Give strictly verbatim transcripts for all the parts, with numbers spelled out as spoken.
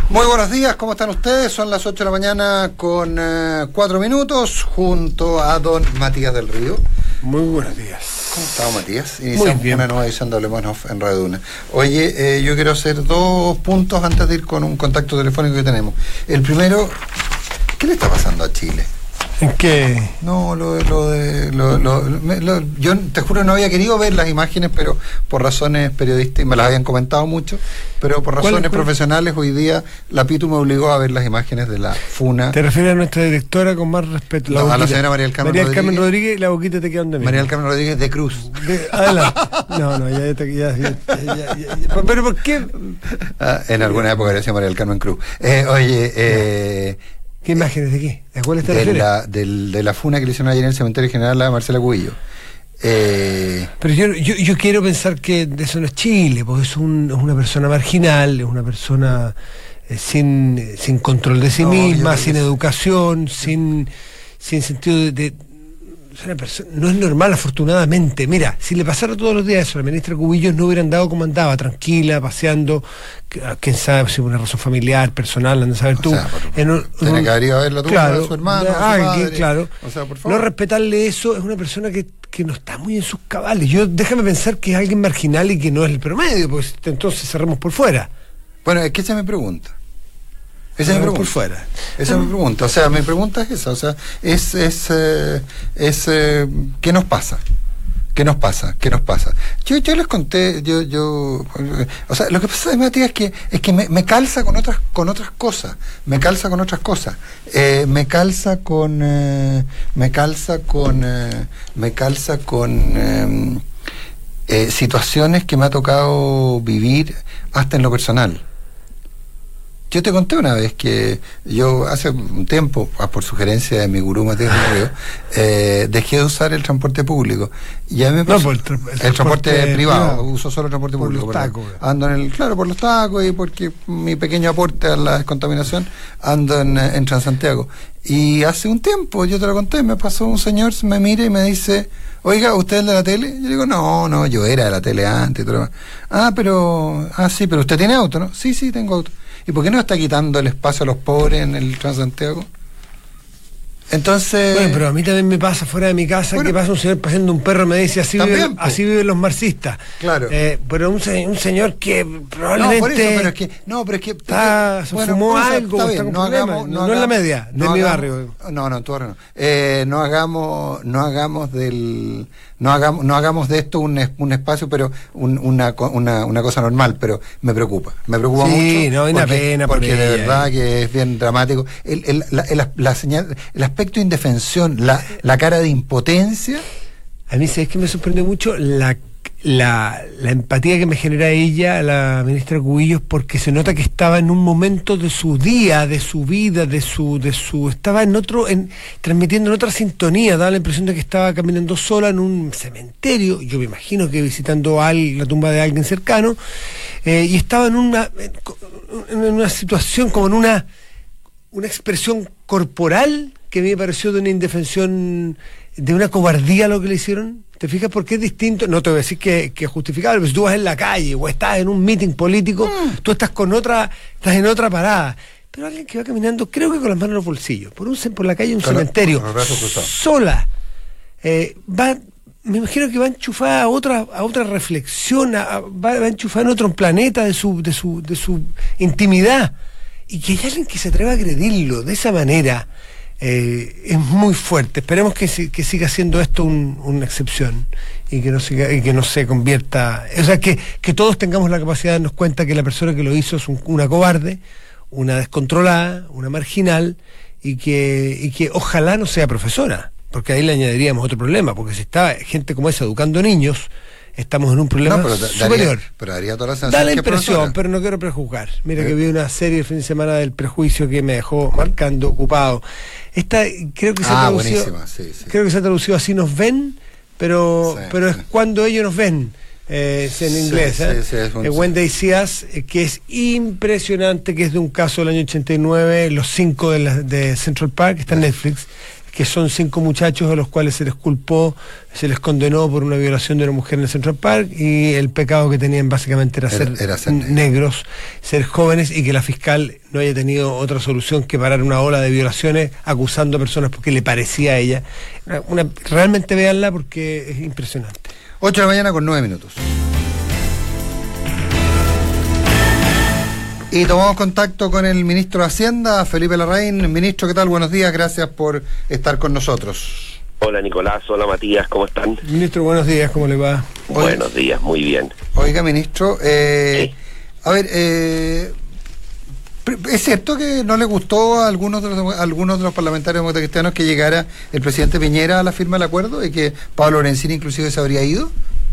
Muy buenos días, ¿cómo están ustedes? Son las ocho de la mañana con eh, cuatro minutos, junto a don Matías del Río. Muy buenos días. ¿Cómo está, Matías? Muy bien. Una nueva edición de Hablemos en Radio Duna. Oye, eh, yo quiero hacer dos puntos antes de ir con un contacto telefónico que tenemos. El primero, ¿qué le está pasando a Chile? ¿En qué? No, lo, lo de... Lo, lo, me, lo, yo te juro no había querido ver las imágenes, pero por razones periodísticas, me las habían comentado mucho, pero por razones ¿Cuál, cuál? profesionales hoy día la Pitu me obligó a ver las imágenes de la FUNA. ¿Te refieres a nuestra directora con más respeto? La no, a la señora María del Carmen María Rodríguez. Carmen Rodríguez, la boquita te queda donde María del Carmen Rodríguez de Cruz. De, adelante. No, no, ya, ya, ya, ya, ya, ya, ya. ¿Pero por qué? Ah, en alguna época decía María del Carmen Cruz. Eh, oye, eh... ¿Qué imágenes de qué? ¿De cuál está de la, del, de la funa que le hicieron ayer en el cementerio general a Marcela Cubillo. Eh... Pero yo, yo yo quiero pensar que de eso no es Chile, porque es, un, es una persona marginal, es una persona eh, sin, sin control de sí no, misma, sin educación, sin, sin sentido de... de es una persona, no es normal, afortunadamente. Mira, si le pasara todos los días eso a la ministra Cubillos, no hubieran dado como andaba, tranquila, paseando, quién sabe si una razón familiar, personal, anda a saber tú. O sea, por, en un, tiene un, que haber ido a verlo tú, claro, a su hermano, ah, a su padre. Que, claro. O sea, por favor. No respetarle eso es una persona que, que no está muy en sus cabales. Yo déjame pensar que es alguien marginal y que no es el promedio, porque entonces cerramos por fuera. Bueno, es que esa es mi pregunta. Esa es mi pregunta. Por fuera. Esa es mi pregunta. O sea, mi pregunta es esa. O sea, es, es, eh, es eh, ¿qué nos pasa? ¿Qué nos pasa? ¿Qué nos pasa? Yo, yo les conté, yo, yo, o sea, lo que pasa, Matías, es que, es que me, me calza con otras, con otras cosas. Me calza con otras cosas. Eh, me calza con, eh, me calza con, eh, me calza con eh, eh, situaciones que me ha tocado vivir hasta en lo personal. Yo te conté una vez que yo hace un tiempo, por sugerencia de mi gurú Matías del Río, eh, dejé de usar el transporte público. Y a mí me pasó, no, el, tra- el, el transporte, transporte privado, privado, uso solo el transporte por público. Los tacos, ando en el, claro, por los tacos y porque mi pequeño aporte a la descontaminación, ando en, en Transantiago. Y hace un tiempo, yo te lo conté, me pasó un señor, me mira y me dice: oiga, ¿usted es de la tele? Yo digo, no, no, yo era de la tele antes. Y todo. Ah, pero, ah, sí, pero usted tiene auto, ¿no? Sí, sí, tengo auto. ¿Y por qué no está quitando el espacio a los pobres en el Transantiago? Entonces... Bueno, pero a mí también me pasa fuera de mi casa, bueno, que pasa un señor paseando un perro, me dice, así, viven, así viven los marxistas. Claro. Eh, pero un, un señor que probablemente... No, por eso, pero es que... No, pero es que... Está, se bueno, fumó eso, algo, está, está con no, hagamos, no, no hagamos, en la media, no de mi barrio. No, no, en tu barrio no. Eh, no hagamos, no hagamos del... No hagamos, no hagamos de esto un, un espacio, pero un, una, una, una cosa normal, pero me preocupa. Me preocupa sí, mucho. Sí, no, hay una pena porque por de ella, verdad eh. que es bien dramático. El, el, la, la, la señal, el aspecto de indefensión, la, la cara de impotencia. A mí, ¿sabes que me sorprendió mucho? La La, la empatía que me genera ella, la ministra Cubillos, porque se nota que estaba en un momento de su día, de su vida, de su, de su, estaba en otro, en, transmitiendo en otra sintonía, daba la impresión de que estaba caminando sola en un cementerio, yo me imagino que visitando al, la tumba de alguien cercano, eh, y estaba en una, en una situación como en una, una expresión corporal que a mí me pareció de una indefensión, de una cobardía lo que le hicieron. ¿Te fijas por qué es distinto? No te voy a decir que, que es justificable, pero si tú vas en la calle o estás en un meeting político, mm. tú estás con otra, estás en otra parada. Pero alguien que va caminando, creo que con las manos en los bolsillos, por un por la calle, un con cementerio, la, sola, eh, va, me imagino que va enchufada a otra, a otra reflexión, a, a, va, va enchufada en otro planeta de su, de su, de su intimidad. Y que hay alguien que se atreva a agredirlo de esa manera. Eh, es muy fuerte. Esperemos que, que siga siendo esto un, una excepción y que no siga, y que no se convierta, o sea, que, que todos tengamos la capacidad de darnos cuenta que la persona que lo hizo es un, una cobarde, una descontrolada, una marginal, y que, y que ojalá no sea profesora, porque ahí le añadiríamos otro problema, porque si está gente como esa educando niños, estamos en un problema no, pero superior. Daría, pero daría toda la da la impresión, pero no quiero prejuzgar. Mira ¿Eh? que vi una serie el fin de semana del prejuicio que me dejó marcando ocupado. Esta creo que se ah, ha traducido, sí, sí. creo que se ha traducido así nos ven, pero sí, pero sí. es cuando ellos nos ven. Eh, en inglés, sí, ¿eh? sí, sí, un... eh, When They See Us, eh, que es impresionante, que es de un caso del año ochenta y nueve, los cinco de, la, de Central Park, que está en Netflix, que son cinco muchachos a los cuales se les culpó, se les condenó por una violación de una mujer en el Central Park, y el pecado que tenían básicamente era, era ser, era ser negros, ser jóvenes, y que la fiscal no haya tenido otra solución que parar una ola de violaciones acusando a personas porque le parecía a ella. Una, una, realmente véanla porque es impresionante. ocho de la mañana con nueve minutos. Y tomamos contacto con el ministro de Hacienda, Felipe Larraín. Ministro, ¿qué tal? Buenos días, gracias por estar con nosotros. Hola Nicolás, hola Matías, ¿cómo están? Ministro, buenos días, ¿cómo le va? Buenos días, muy bien. Oiga, ministro, eh, ¿Sí? a ver, eh, ¿es cierto que no le gustó a algunos de los, a algunos de los parlamentarios demócratas cristianos que llegara el presidente Piñera a la firma del acuerdo y que Pablo Lorenzini inclusive se habría ido?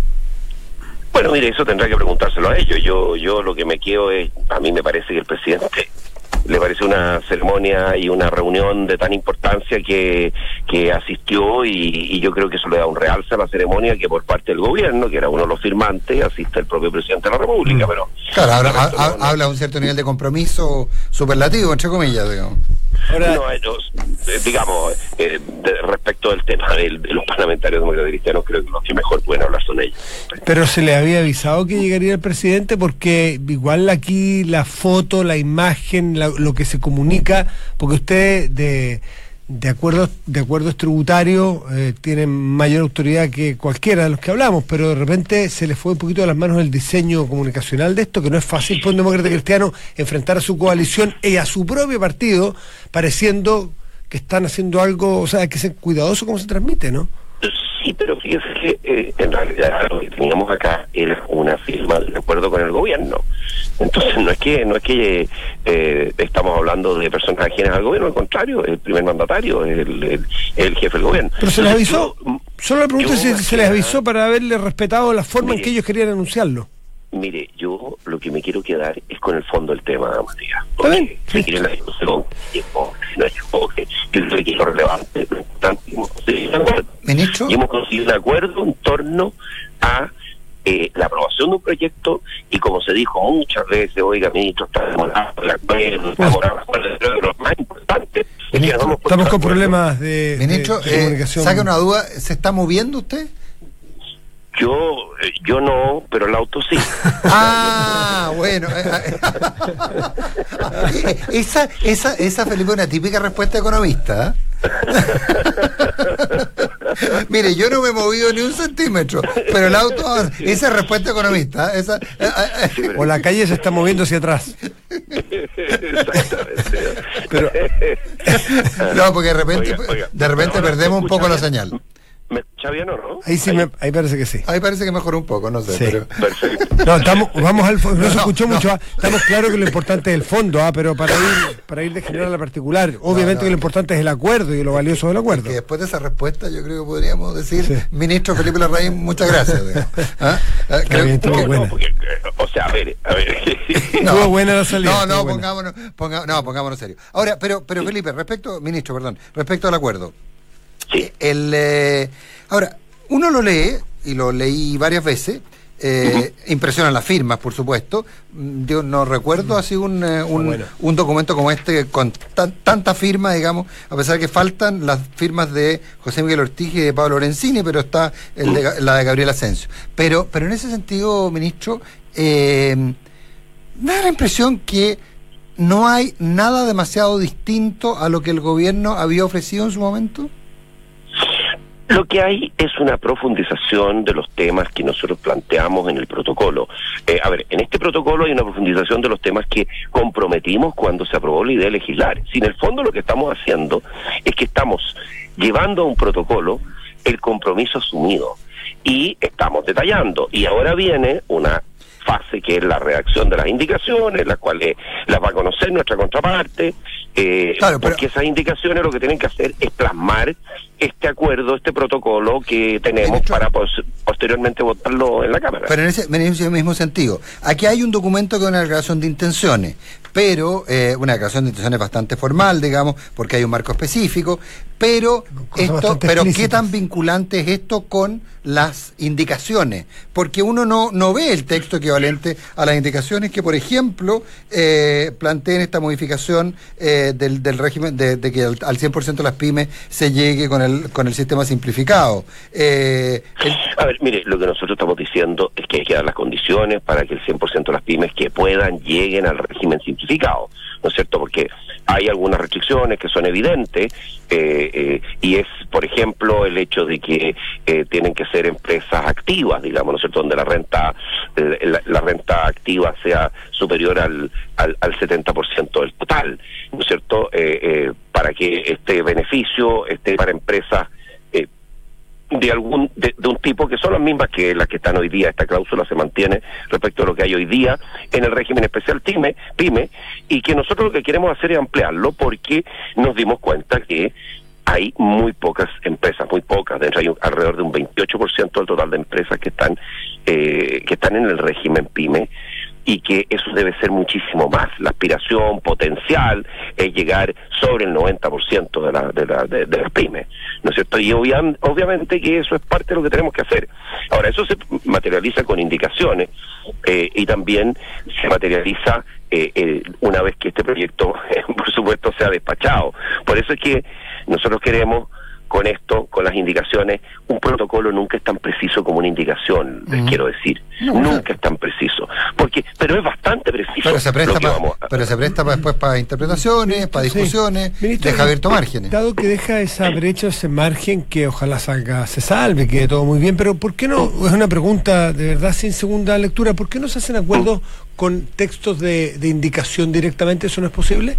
Bueno, mire, eso tendrá que preguntárselo a ellos. Yo yo lo que me quedo es, a mí me parece que el presidente le parece una ceremonia y una reunión de tan importancia que, que asistió, y, y yo creo que eso le da un realce a la ceremonia, que por parte del gobierno, que era uno de los firmantes, asiste el propio presidente de la República, pero... Claro, habla, ha, no, habla de un cierto nivel de compromiso superlativo, entre comillas, digamos. Ahora, no, ellos, eh, digamos, eh, de, respecto del tema de, de los parlamentarios demócratas cristianos, creo que los que mejor pueden hablar son ellos. Pero se le había avisado que llegaría el presidente, porque igual aquí la foto, la imagen, la, lo que se comunica, porque usted de, de acuerdos de acuerdos tributarios eh, tienen mayor autoridad que cualquiera de los que hablamos, pero de repente se le fue un poquito de las manos el diseño comunicacional de esto, que no es fácil para un demócrata cristiano enfrentar a su coalición y a su propio partido, pareciendo que están haciendo algo, o sea, hay que ser cuidadoso cómo se transmite, ¿no? Sí, pero fíjese que eh, en realidad lo que teníamos acá era una firma de acuerdo con el gobierno. Entonces no es que no es que eh, estamos hablando de personas ajenas al gobierno, al contrario, el primer mandatario, el, el, el jefe del gobierno. Pero se les avisó, yo, solo le pregunto si se les avisó a... para haberle respetado la forma mire, en que ellos querían anunciarlo. Mire, yo lo que me quiero quedar es con el fondo del tema, Matías. ¿Está bien? Si quieren la discusión, no es que yo creo que es lo relevante, lo importante, hemos conseguido un acuerdo. ¿Ministro? Y hemos conseguido un acuerdo en torno a eh, la aprobación de un proyecto, y como se dijo muchas veces, oiga, ministro, está demorado el acuerdo, está demorado el acuerdo, pero lo más importante es que nos hemos puesto Estamos con acuerdo. problemas de, Ministro, de, de eh, comunicación. saca una duda, ¿se está moviendo usted? Yo eh, yo no, pero el auto sí. Ah, bueno. esa, esa, esa, Felipe, es una típica respuesta economista. ¿eh? Mire, yo no me he movido ni un centímetro, pero el auto, esa es respuesta economista. ¿eh? Esa, o la calle se está moviendo hacia atrás. Exactamente. Pero, no, porque de repente, oiga, oiga, de repente perdemos un poco la señal. ¿Me escucha bien o no? Ahí sí, ahí. Me, ahí parece que sí. Ahí parece que mejoró un poco, no sé. Sí. Pero... Perfecto. No, estamos, vamos al fondo, no, no se escuchó no. mucho, ¿ah? Estamos claros que lo importante es el fondo, ¿ah? Pero para ir para ir de general a particular, obviamente no, no, que lo importante es el acuerdo y lo valioso del acuerdo. Que después de esa respuesta yo creo que podríamos decir, sí. Ministro Felipe Larraín, muchas gracias. ¿Ah? ¿Ah? Creo, bien, que, no, no, porque, o sea, a ver, a ver. No, estuvo buena la salida. No, no, pongámonos, ponga, no, pongámonos serio. Ahora, pero, pero sí. Felipe, respecto, ministro, perdón, respecto al acuerdo. Sí. El, eh, ahora, uno lo lee, y lo leí varias veces, eh, uh-huh. impresionan las firmas, por supuesto. Yo no recuerdo así un, eh, un, bueno. un documento como este con tan, tanta firma, digamos, a pesar que faltan las firmas de José Miguel Ortiz y de Pablo Lorenzini, pero está el de, la de Gabriel Asensio. Pero, pero en ese sentido, ministro, eh, me da la impresión que no hay nada demasiado distinto a lo que el gobierno había ofrecido en su momento. Lo que hay es una profundización de los temas que nosotros planteamos en el protocolo. Eh, a ver, en este protocolo hay una profundización de los temas que comprometimos cuando se aprobó la idea de legislar. Si en el fondo lo que estamos haciendo es que estamos llevando a un protocolo el compromiso asumido y estamos detallando. Y ahora viene una fase que es la redacción de las indicaciones, las cuales las va a conocer nuestra contraparte, eh, claro, pero... porque esas indicaciones lo que tienen que hacer es plasmar este acuerdo, este protocolo que tenemos Ministro, para pos posteriormente votarlo en la Cámara. Pero en ese, en ese mismo sentido, aquí hay un documento que es una declaración de intenciones, pero eh, una declaración de intenciones bastante formal, digamos, porque hay un marco específico, pero esto, pero ¿qué tan vinculante es esto con las indicaciones? Porque uno no, no ve el texto equivalente a las indicaciones que, por ejemplo, eh, planteen esta modificación eh, del, del régimen de, de que al, al cien por ciento de las pymes se llegue con el, con el sistema simplificado. Eh, el... A ver, mire, lo que nosotros estamos diciendo es que hay que dar las condiciones para que el cien por ciento de las pymes que puedan lleguen al régimen simplificado, ¿no es cierto? Porque hay algunas restricciones que son evidentes, eh, eh, y es, por ejemplo, el hecho de que eh, tienen que ser empresas activas, digamos, ¿no es cierto?, donde la renta eh, la, la renta activa sea superior al, al, al setenta por ciento del total, ¿no es cierto?, eh, eh, para que este beneficio esté para empresas eh, de algún de, de un tipo que son las mismas que las que están hoy día. Esta cláusula se mantiene respecto a lo que hay hoy día en el régimen especial pyme, pyme y que nosotros lo que queremos hacer es ampliarlo porque nos dimos cuenta que hay muy pocas empresas, muy pocas, de hecho hay un, alrededor de un veintiocho por ciento del total de empresas que están eh, que están en el régimen pyme, y que eso debe ser muchísimo más. La aspiración potencial es llegar sobre el noventa por ciento de, la, de, la, de, de las pymes, ¿no es cierto? Y obvia, obviamente que eso es parte de lo que tenemos que hacer. Ahora, eso se materializa con indicaciones eh, y también se materializa eh, eh, una vez que este proyecto, eh, por supuesto, sea despachado. Por eso es que nosotros queremos, con esto, con las indicaciones, un protocolo nunca es tan preciso como una indicación, les uh-huh. quiero decir. No, nunca es tan preciso. porque Pero es bastante preciso. Pero se presta para a... pero se presta pa después para interpretaciones, para discusiones, sí. Ministro, deja abierto márgenes. Dado que deja esa brecha, ese margen, que ojalá salga, se salve, quede todo muy bien, pero ¿por qué no? Es una pregunta de verdad sin segunda lectura. ¿Por qué no se hacen acuerdos uh-huh. con textos de, de indicación directamente? ¿Eso no es posible?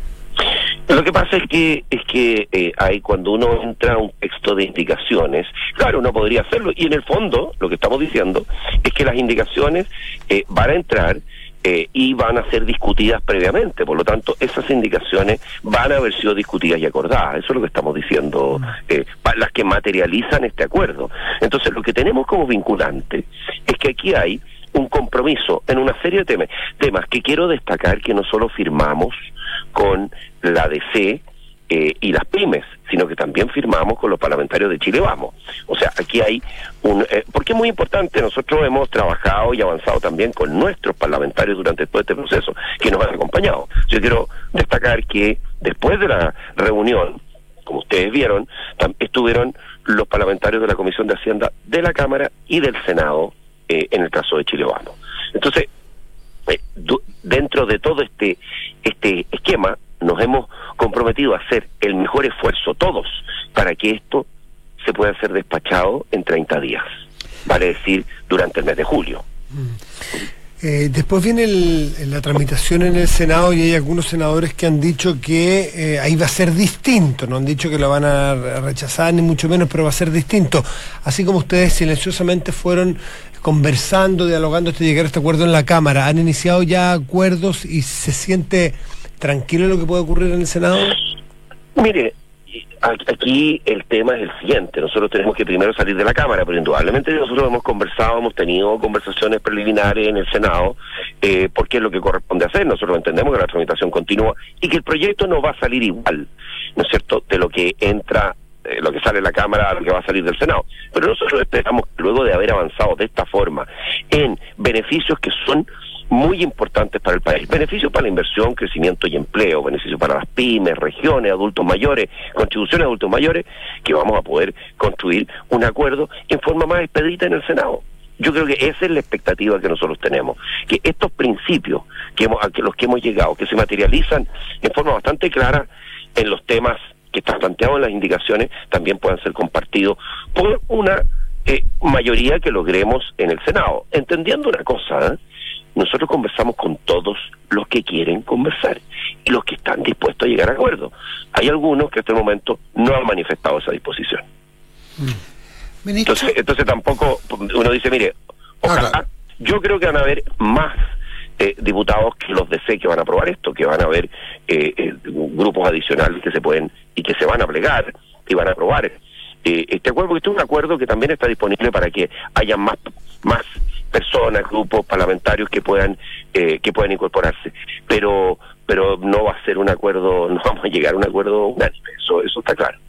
Lo que pasa es que es que eh, hay cuando uno entra a un texto de indicaciones, claro, uno podría hacerlo, y en el fondo lo que estamos diciendo es que las indicaciones eh, van a entrar eh, y van a ser discutidas previamente, por lo tanto esas indicaciones van a haber sido discutidas y acordadas. Eso es lo que estamos diciendo, eh, las que materializan este acuerdo. Entonces lo que tenemos como vinculante es que aquí hay un compromiso en una serie de temas, temas que quiero destacar que no solo firmamos con la D C eh, y las pymes, sino que también firmamos con los parlamentarios de Chile Vamos. O sea, aquí hay un... Eh, porque es muy importante, nosotros hemos trabajado y avanzado también con nuestros parlamentarios durante todo este proceso, que nos han acompañado. Yo quiero destacar que después de la reunión, como ustedes vieron, estuvieron los parlamentarios de la Comisión de Hacienda de la Cámara y del Senado, eh, en el caso de Chile Vamos. Entonces, eh, dentro de todo este este esquema, nos hemos comprometido a hacer el mejor esfuerzo todos para que esto se pueda ser despachado en treinta días, vale decir, durante el mes de julio. Mm. Eh, después viene el, la tramitación en el Senado, y hay algunos senadores que han dicho que eh, ahí va a ser distinto. No han dicho que lo van a rechazar ni mucho menos, pero va a ser distinto. Así como ustedes silenciosamente fueron conversando, dialogando hasta llegar a este acuerdo en la Cámara, ¿han iniciado ya acuerdos y se siente tranquilo lo que puede ocurrir en el Senado? Mire, aquí el tema es el siguiente: nosotros tenemos que primero salir de la Cámara, pero indudablemente nosotros hemos conversado, hemos tenido conversaciones preliminares en el Senado, eh, porque es lo que corresponde hacer. Nosotros entendemos que la tramitación continúa y que el proyecto no va a salir igual, ¿no es cierto?, de lo que entra, eh, lo que sale de la Cámara a lo que va a salir del Senado. Pero nosotros esperamos, luego de haber avanzado de esta forma en beneficios que son muy importantes para el país, beneficios para la inversión, crecimiento y empleo, beneficios para las pymes, regiones, adultos mayores, contribuciones a adultos mayores, que vamos a poder construir un acuerdo en forma más expedita en el Senado. Yo creo que esa es la expectativa que nosotros tenemos, que estos principios que hemos, a los que hemos llegado, que se materializan en forma bastante clara en los temas que están planteados en las indicaciones, también puedan ser compartidos por una eh, mayoría que logremos en el Senado, entendiendo una cosa, ¿eh? Nosotros conversamos con todos los que quieren conversar y los que están dispuestos a llegar a acuerdos. Hay algunos que hasta el momento no han manifestado esa disposición. Mm. Entonces, entonces tampoco uno dice, mire, ojalá, ah, yo creo que van a haber más eh, diputados que los de C que van a aprobar esto, que van a haber eh, eh, grupos adicionales que se pueden y que se van a plegar y van a aprobar eh, este acuerdo, porque este es un acuerdo que también está disponible para que haya más más personas, grupos parlamentarios que puedan eh, que puedan incorporarse, pero pero no va a ser un acuerdo, no vamos a llegar a un acuerdo unánime, eso eso está claro.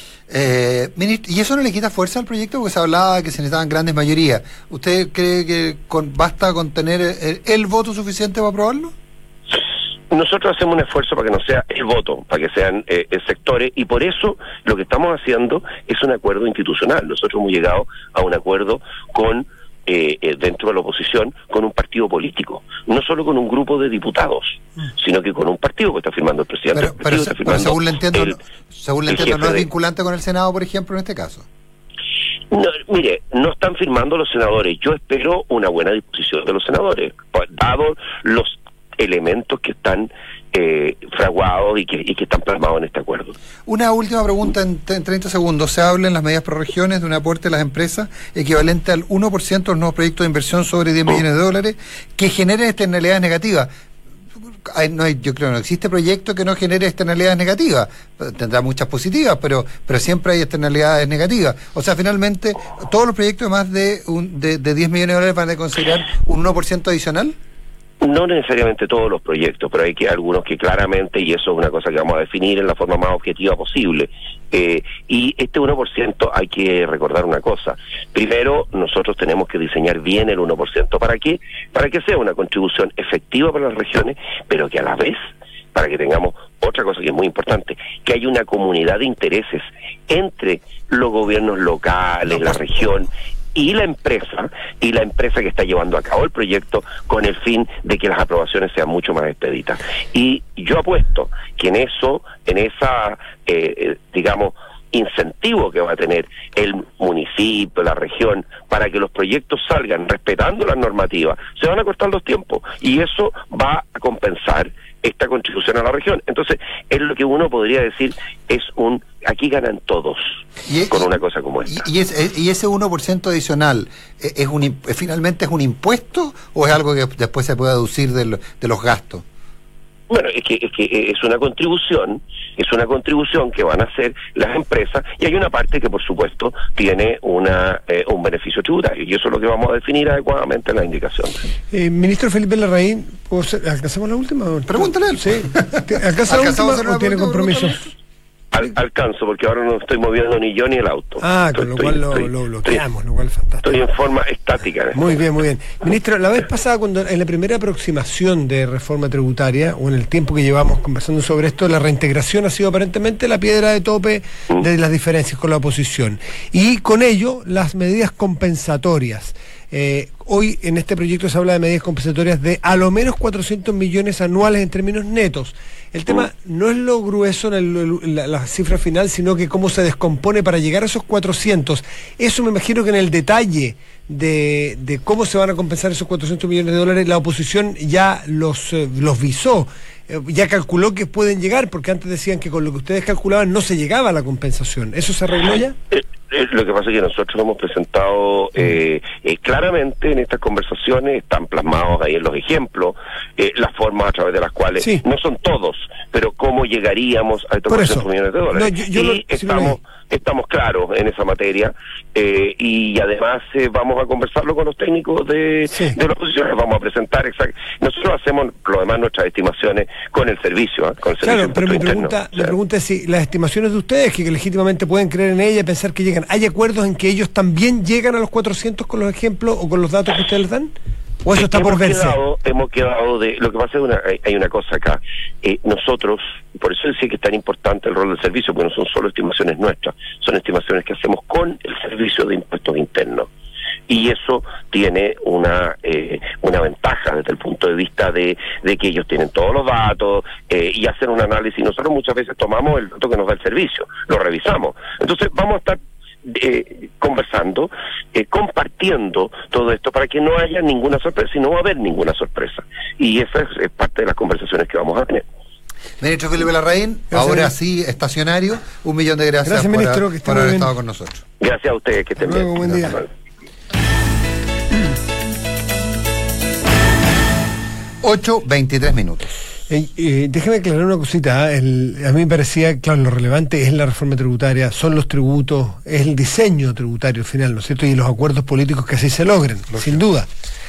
Eh, ministro, ¿y eso no le quita fuerza al proyecto? Porque se hablaba que se necesitaban grandes mayorías. ¿Usted cree que con, basta con tener el, el voto suficiente para aprobarlo? Nosotros hacemos un esfuerzo para que no sea el voto, para que sean eh, sectores, y por eso lo que estamos haciendo es un acuerdo institucional. Nosotros hemos llegado a un acuerdo con eh, eh, dentro de la oposición, con un partido político, no solo con un grupo de diputados, mm. sino que con un partido que está firmando el presidente. Pero, pero, se, pero según le entiendo, el, según le entiendo no es de... vinculante con el Senado, por ejemplo, en este caso. No, mire, no están firmando los senadores. Yo espero una buena disposición de los senadores, dado los elementos que están eh, fraguados y que, y que están plasmados en este acuerdo. Una última pregunta en, en treinta segundos. Se habla en las medidas por regiones de un aporte de las empresas equivalente al uno por ciento de los nuevos proyectos de inversión sobre diez millones de dólares que generen externalidades negativas. Hay, no hay, yo creo que no existe proyecto que no genere externalidades negativas. Tendrá muchas positivas, pero pero siempre hay externalidades negativas. O sea, finalmente, todos los proyectos de más de, un, de, de diez millones de dólares van a considerar un uno por ciento adicional. No necesariamente todos los proyectos, pero hay que algunos que claramente, y eso es una cosa que vamos a definir en la forma más objetiva posible. Eh, y este uno por ciento hay que recordar una cosa. Primero, nosotros tenemos que diseñar bien el uno por ciento. ¿Para qué? Para que sea una contribución efectiva para las regiones, pero que a la vez, para que tengamos otra cosa que es muy importante, que haya una comunidad de intereses entre los gobiernos locales, la región y la empresa, y la empresa que está llevando a cabo el proyecto con el fin de que las aprobaciones sean mucho más expeditas. Y yo apuesto que en eso, en esa, eh, digamos, incentivo que va a tener el municipio, la región, para que los proyectos salgan respetando las normativas, se van a cortar los tiempos, y eso va a compensar esta contribución a la región. Entonces, es lo que uno podría decir, es un, aquí ganan todos, y es, con una cosa como esta. ¿Y, es, y ese uno por ciento adicional, es un finalmente es un impuesto o es algo que después se puede deducir de, lo, de los gastos? Bueno, es que, es que es una contribución, es una contribución que van a hacer las empresas, y hay una parte que por supuesto tiene una eh, un beneficio tributario, y eso es lo que vamos a definir adecuadamente en la indicación. Eh, ministro Felipe Larraín, ¿alcanzamos la última? Pregúntale. Sí. ¿Alcanza la última o tiene compromisos? Al, alcanzo, porque ahora no estoy moviendo ni yo ni el auto. Ah, estoy, con lo cual estoy, lo, estoy, lo bloqueamos, lo cual es fantástico. Estoy en forma estática. Muy bien, muy bien. Ministro, la vez pasada, cuando en la primera aproximación de reforma tributaria, o en el tiempo que llevamos conversando sobre esto, la reintegración ha sido aparentemente la piedra de tope ¿Mm? de las diferencias con la oposición. Y con ello, las medidas compensatorias. Eh, hoy en este proyecto se habla de medidas compensatorias de a lo menos cuatrocientos millones anuales en términos netos. El tema no es lo grueso en la, la cifra final, sino que cómo se descompone para llegar a esos cuatrocientos. Eso me imagino que en el detalle de, de cómo se van a compensar esos cuatrocientos millones de dólares, la oposición ya los, eh, los visó, eh, ya calculó que pueden llegar, porque antes decían que con lo que ustedes calculaban no se llegaba a la compensación. ¿Eso se arregló ya? Lo que pasa es que nosotros hemos presentado eh, eh, claramente en estas conversaciones, están plasmados ahí en los ejemplos, eh, las formas a través de las cuales, sí. no son todos, pero cómo llegaríamos a estos cuatrocientos millones de dólares. No, yo, yo y lo, estamos, sí estamos claros en esa materia, eh, y además eh, vamos a conversarlo con los técnicos de, sí. de la oposición, vamos a presentar exact... Nosotros hacemos lo demás nuestras estimaciones con el servicio, ¿eh? con el servicio. Claro, pero mi pregunta, o sea, mi pregunta es si las estimaciones de ustedes, que legítimamente pueden creer en ella y pensar que llegan, ¿hay acuerdos en que ellos también llegan a los cuatrocientos con los ejemplos o con los datos que ustedes les dan? ¿O eso está por verse? Quedado, hemos quedado de... Lo que pasa es una hay, hay una cosa acá. Eh, nosotros, por eso decía que es tan importante el rol del servicio, porque no son solo estimaciones nuestras, son estimaciones que hacemos con el Servicio de Impuestos Internos. Y eso tiene una eh, una ventaja desde el punto de vista de, de que ellos tienen todos los datos eh, y hacen un análisis. Nosotros muchas veces tomamos el dato que nos da el servicio, lo revisamos. Entonces vamos a estar Eh, conversando, eh, compartiendo todo esto para que no haya ninguna sorpresa, y no va a haber ninguna sorpresa, y esa es, es parte de las conversaciones que vamos a tener. Ministro Felipe Larraín, ahora sí estacionario, un millón de gracias, gracias por, ministro, a, que por haber bien. estado con nosotros. Gracias a ustedes, que estén luego, bien. Buen día. ocho veintitrés minutos. Eh, eh, déjame aclarar una cosita. ¿eh? El, a mí me parecía, claro, lo relevante es la reforma tributaria, son los tributos, es el diseño tributario al final, ¿no es cierto? Y los acuerdos políticos que así se logren, Lógico. sin duda.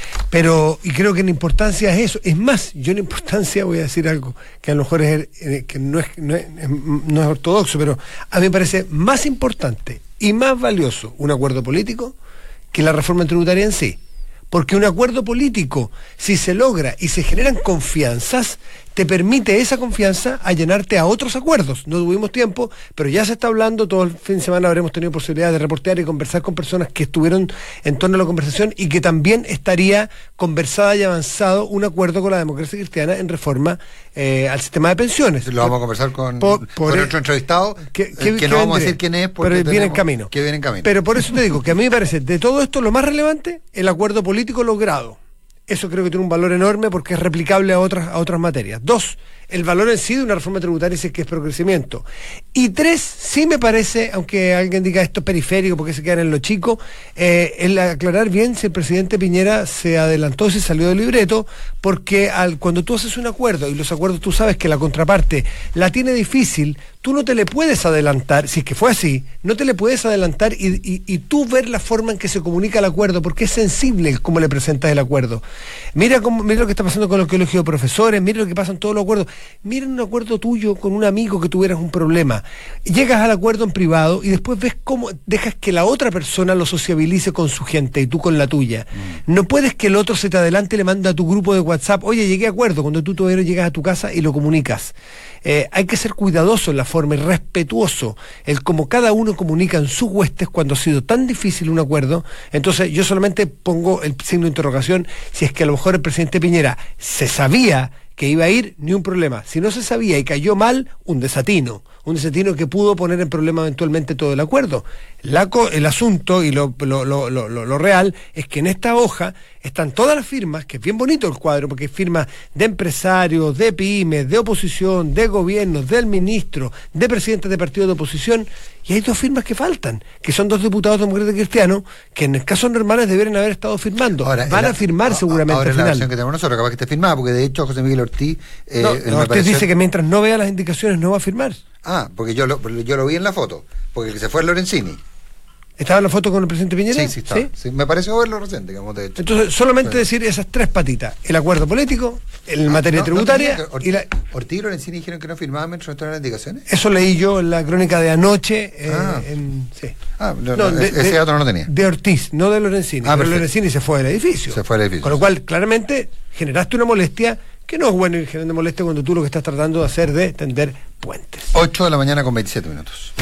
Pero, y creo que la importancia es eso. Es más, yo en importancia voy a decir algo que a lo mejor es, eh, que no es, no es, no es ortodoxo, pero a mí me parece más importante y más valioso un acuerdo político que la reforma tributaria en sí. Porque un acuerdo político, si se logra y se generan confianzas, te permite esa confianza allanarte a otros acuerdos. No tuvimos tiempo, pero ya se está hablando, todo el fin de semana habremos tenido posibilidad de reportear y conversar con personas que estuvieron en torno a la conversación y que también estaría conversada y avanzado un acuerdo con la democracia cristiana en reforma eh, al sistema de pensiones. Lo vamos a conversar con, por, por con nuestro entrevistado, que, que, que no vamos a decir quién es, porque pero viene en camino. Que viene en camino. Pero por eso te digo que a mí me parece, de todo esto, lo más relevante, el acuerdo político logrado. Eso creo que tiene un valor enorme porque es replicable a otras, a otras materias. Dos, el valor en sí de una reforma tributaria si es que es pro crecimiento. Y tres, sí me parece, aunque alguien diga esto es periférico porque se quedan en lo chico, eh, el aclarar bien si el presidente Piñera se adelantó, si salió del libreto, porque al, cuando tú haces un acuerdo, y los acuerdos tú sabes que la contraparte la tiene difícil, tú no te le puedes adelantar, si es que fue así, no te le puedes adelantar y, y, y tú ver la forma en que se comunica el acuerdo, porque es sensible cómo le presentas el acuerdo. Mira, cómo, mira lo que está pasando con el colegio de profesores, mira lo que pasa en todos los acuerdos. Mira un acuerdo tuyo con un amigo que tuvieras un problema. Llegas al acuerdo en privado y después ves cómo dejas que la otra persona lo sociabilice con su gente y tú con la tuya. Mm. No puedes que el otro se te adelante y le manda a tu grupo de WhatsApp, oye, llegué a acuerdo, cuando tú todavía llegas a tu casa y lo comunicas. Eh, hay que ser cuidadoso en la forma y respetuoso, el como cada uno comunica en sus huestes cuando ha sido tan difícil un acuerdo. Entonces yo solamente pongo el signo de interrogación si es que a lo mejor el presidente Piñera se sabía que iba a ir, ni un problema. Si no se sabía y cayó mal, un desatino. Un desatino que pudo poner en problema eventualmente todo el acuerdo. La, el asunto y lo, lo, lo, lo, lo real es que en esta hoja están todas las firmas, que es bien bonito el cuadro, porque es firmas de empresarios, de pymes, de oposición, de gobiernos, del ministro, de presidentes de partidos de oposición, y hay dos firmas que faltan, que son dos diputados demócratas cristianos, que en casos normales deberían haber estado firmando. Ahora, Van la, a firmar seguramente ahora al final. La versión que tenemos nosotros, capaz que esté firmada, porque de hecho José Miguel Ortiz... Eh, no, no, Ortiz pareció... dice que mientras no vea las indicaciones no va a firmar. Ah, porque yo lo, yo lo vi en la foto, porque el que se fue es Lorenzini. ¿Estaba en la foto con el presidente Piñera? Sí, sí, estaba. ¿Sí? Sí, me pareció verlo reciente, como te he dicho. Entonces, solamente sí. decir esas tres patitas: el acuerdo político, en ah, materia no, tributaria. No Ortiz, y la... Ortiz y Lorenzini dijeron que no firmaban mientras no estaban las indicaciones. Eso leí yo en la crónica de anoche. Eh, ah, en, sí. ah no, no, de, ese dato no lo tenía. De Ortiz, no de Lorenzini. Ah, pero Lorenzini se fue del edificio. Se fue del edificio. Con lo cual, claramente, generaste una molestia que no es bueno ir generando molestia cuando tú lo que estás tratando de hacer de tender puentes. ocho de la mañana con veintisiete minutos.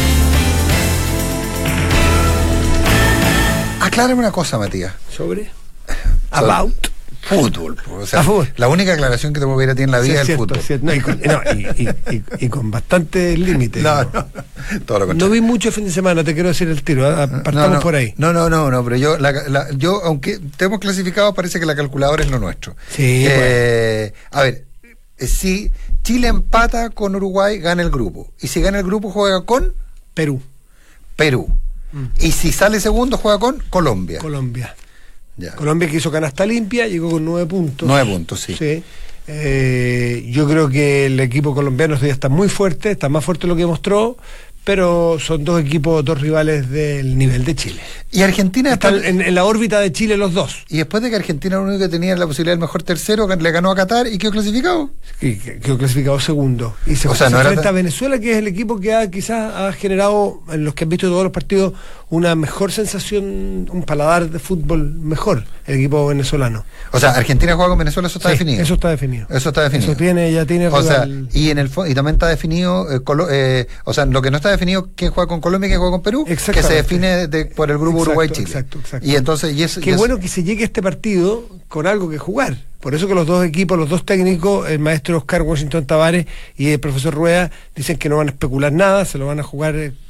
Aclárame una cosa, Matías. ¿Sobre? About. Fútbol. O sea, la única aclaración que te voy a ir a ti en la vida sí, es cierto, el fútbol. Cierto. No, y, con, no, y, y, y, y con bastante límite. No, no, no, todo lo contrario. No vi mucho el fin de semana, te quiero decir el tiro. Partamos no, no, por ahí. No, no, no, no, pero yo, la, la, yo aunque te hemos clasificado, parece que la calculadora es lo nuestro. Sí. Eh, bueno. A ver, si Chile empata con Uruguay, gana el grupo. Y si gana el grupo, juega con Perú. Perú. Mm. Y si sale segundo, juega con Colombia. Colombia. Ya. Colombia, que hizo canasta limpia, llegó con nueve puntos. Nueve puntos, sí. sí. Eh, yo creo que el equipo colombiano ya está muy fuerte, está más fuerte de lo que mostró, pero son dos equipos, dos rivales del nivel de Chile. Y Argentina están está en, en la órbita de Chile los dos. Y después de que Argentina era el único que tenía la posibilidad del mejor tercero, le ganó a Qatar y quedó clasificado. Y quedó clasificado segundo. Y se, o sea, se no enfrenta era... a Venezuela, que es el equipo que ha, quizás ha generado, en los que han visto todos los partidos, una mejor sensación, un paladar de fútbol mejor, el equipo venezolano. O sea, Argentina juega con Venezuela, eso está sí, definido. Eso está definido. Eso está definido. Eso tiene, ya tiene o rival... sea, y en el y también está definido, eh, Colo, eh, o sea, lo que no está definido quién juega con Colombia y quién juega con Perú, que se define de, por el grupo Uruguay-Chile. Exacto, exacto. Y entonces, y eso, Qué y eso... bueno que se llegue a este partido con algo que jugar. Por eso que los dos equipos, los dos técnicos, el maestro Oscar Washington Tavares y el profesor Rueda, dicen que no van a especular nada, se lo van a jugar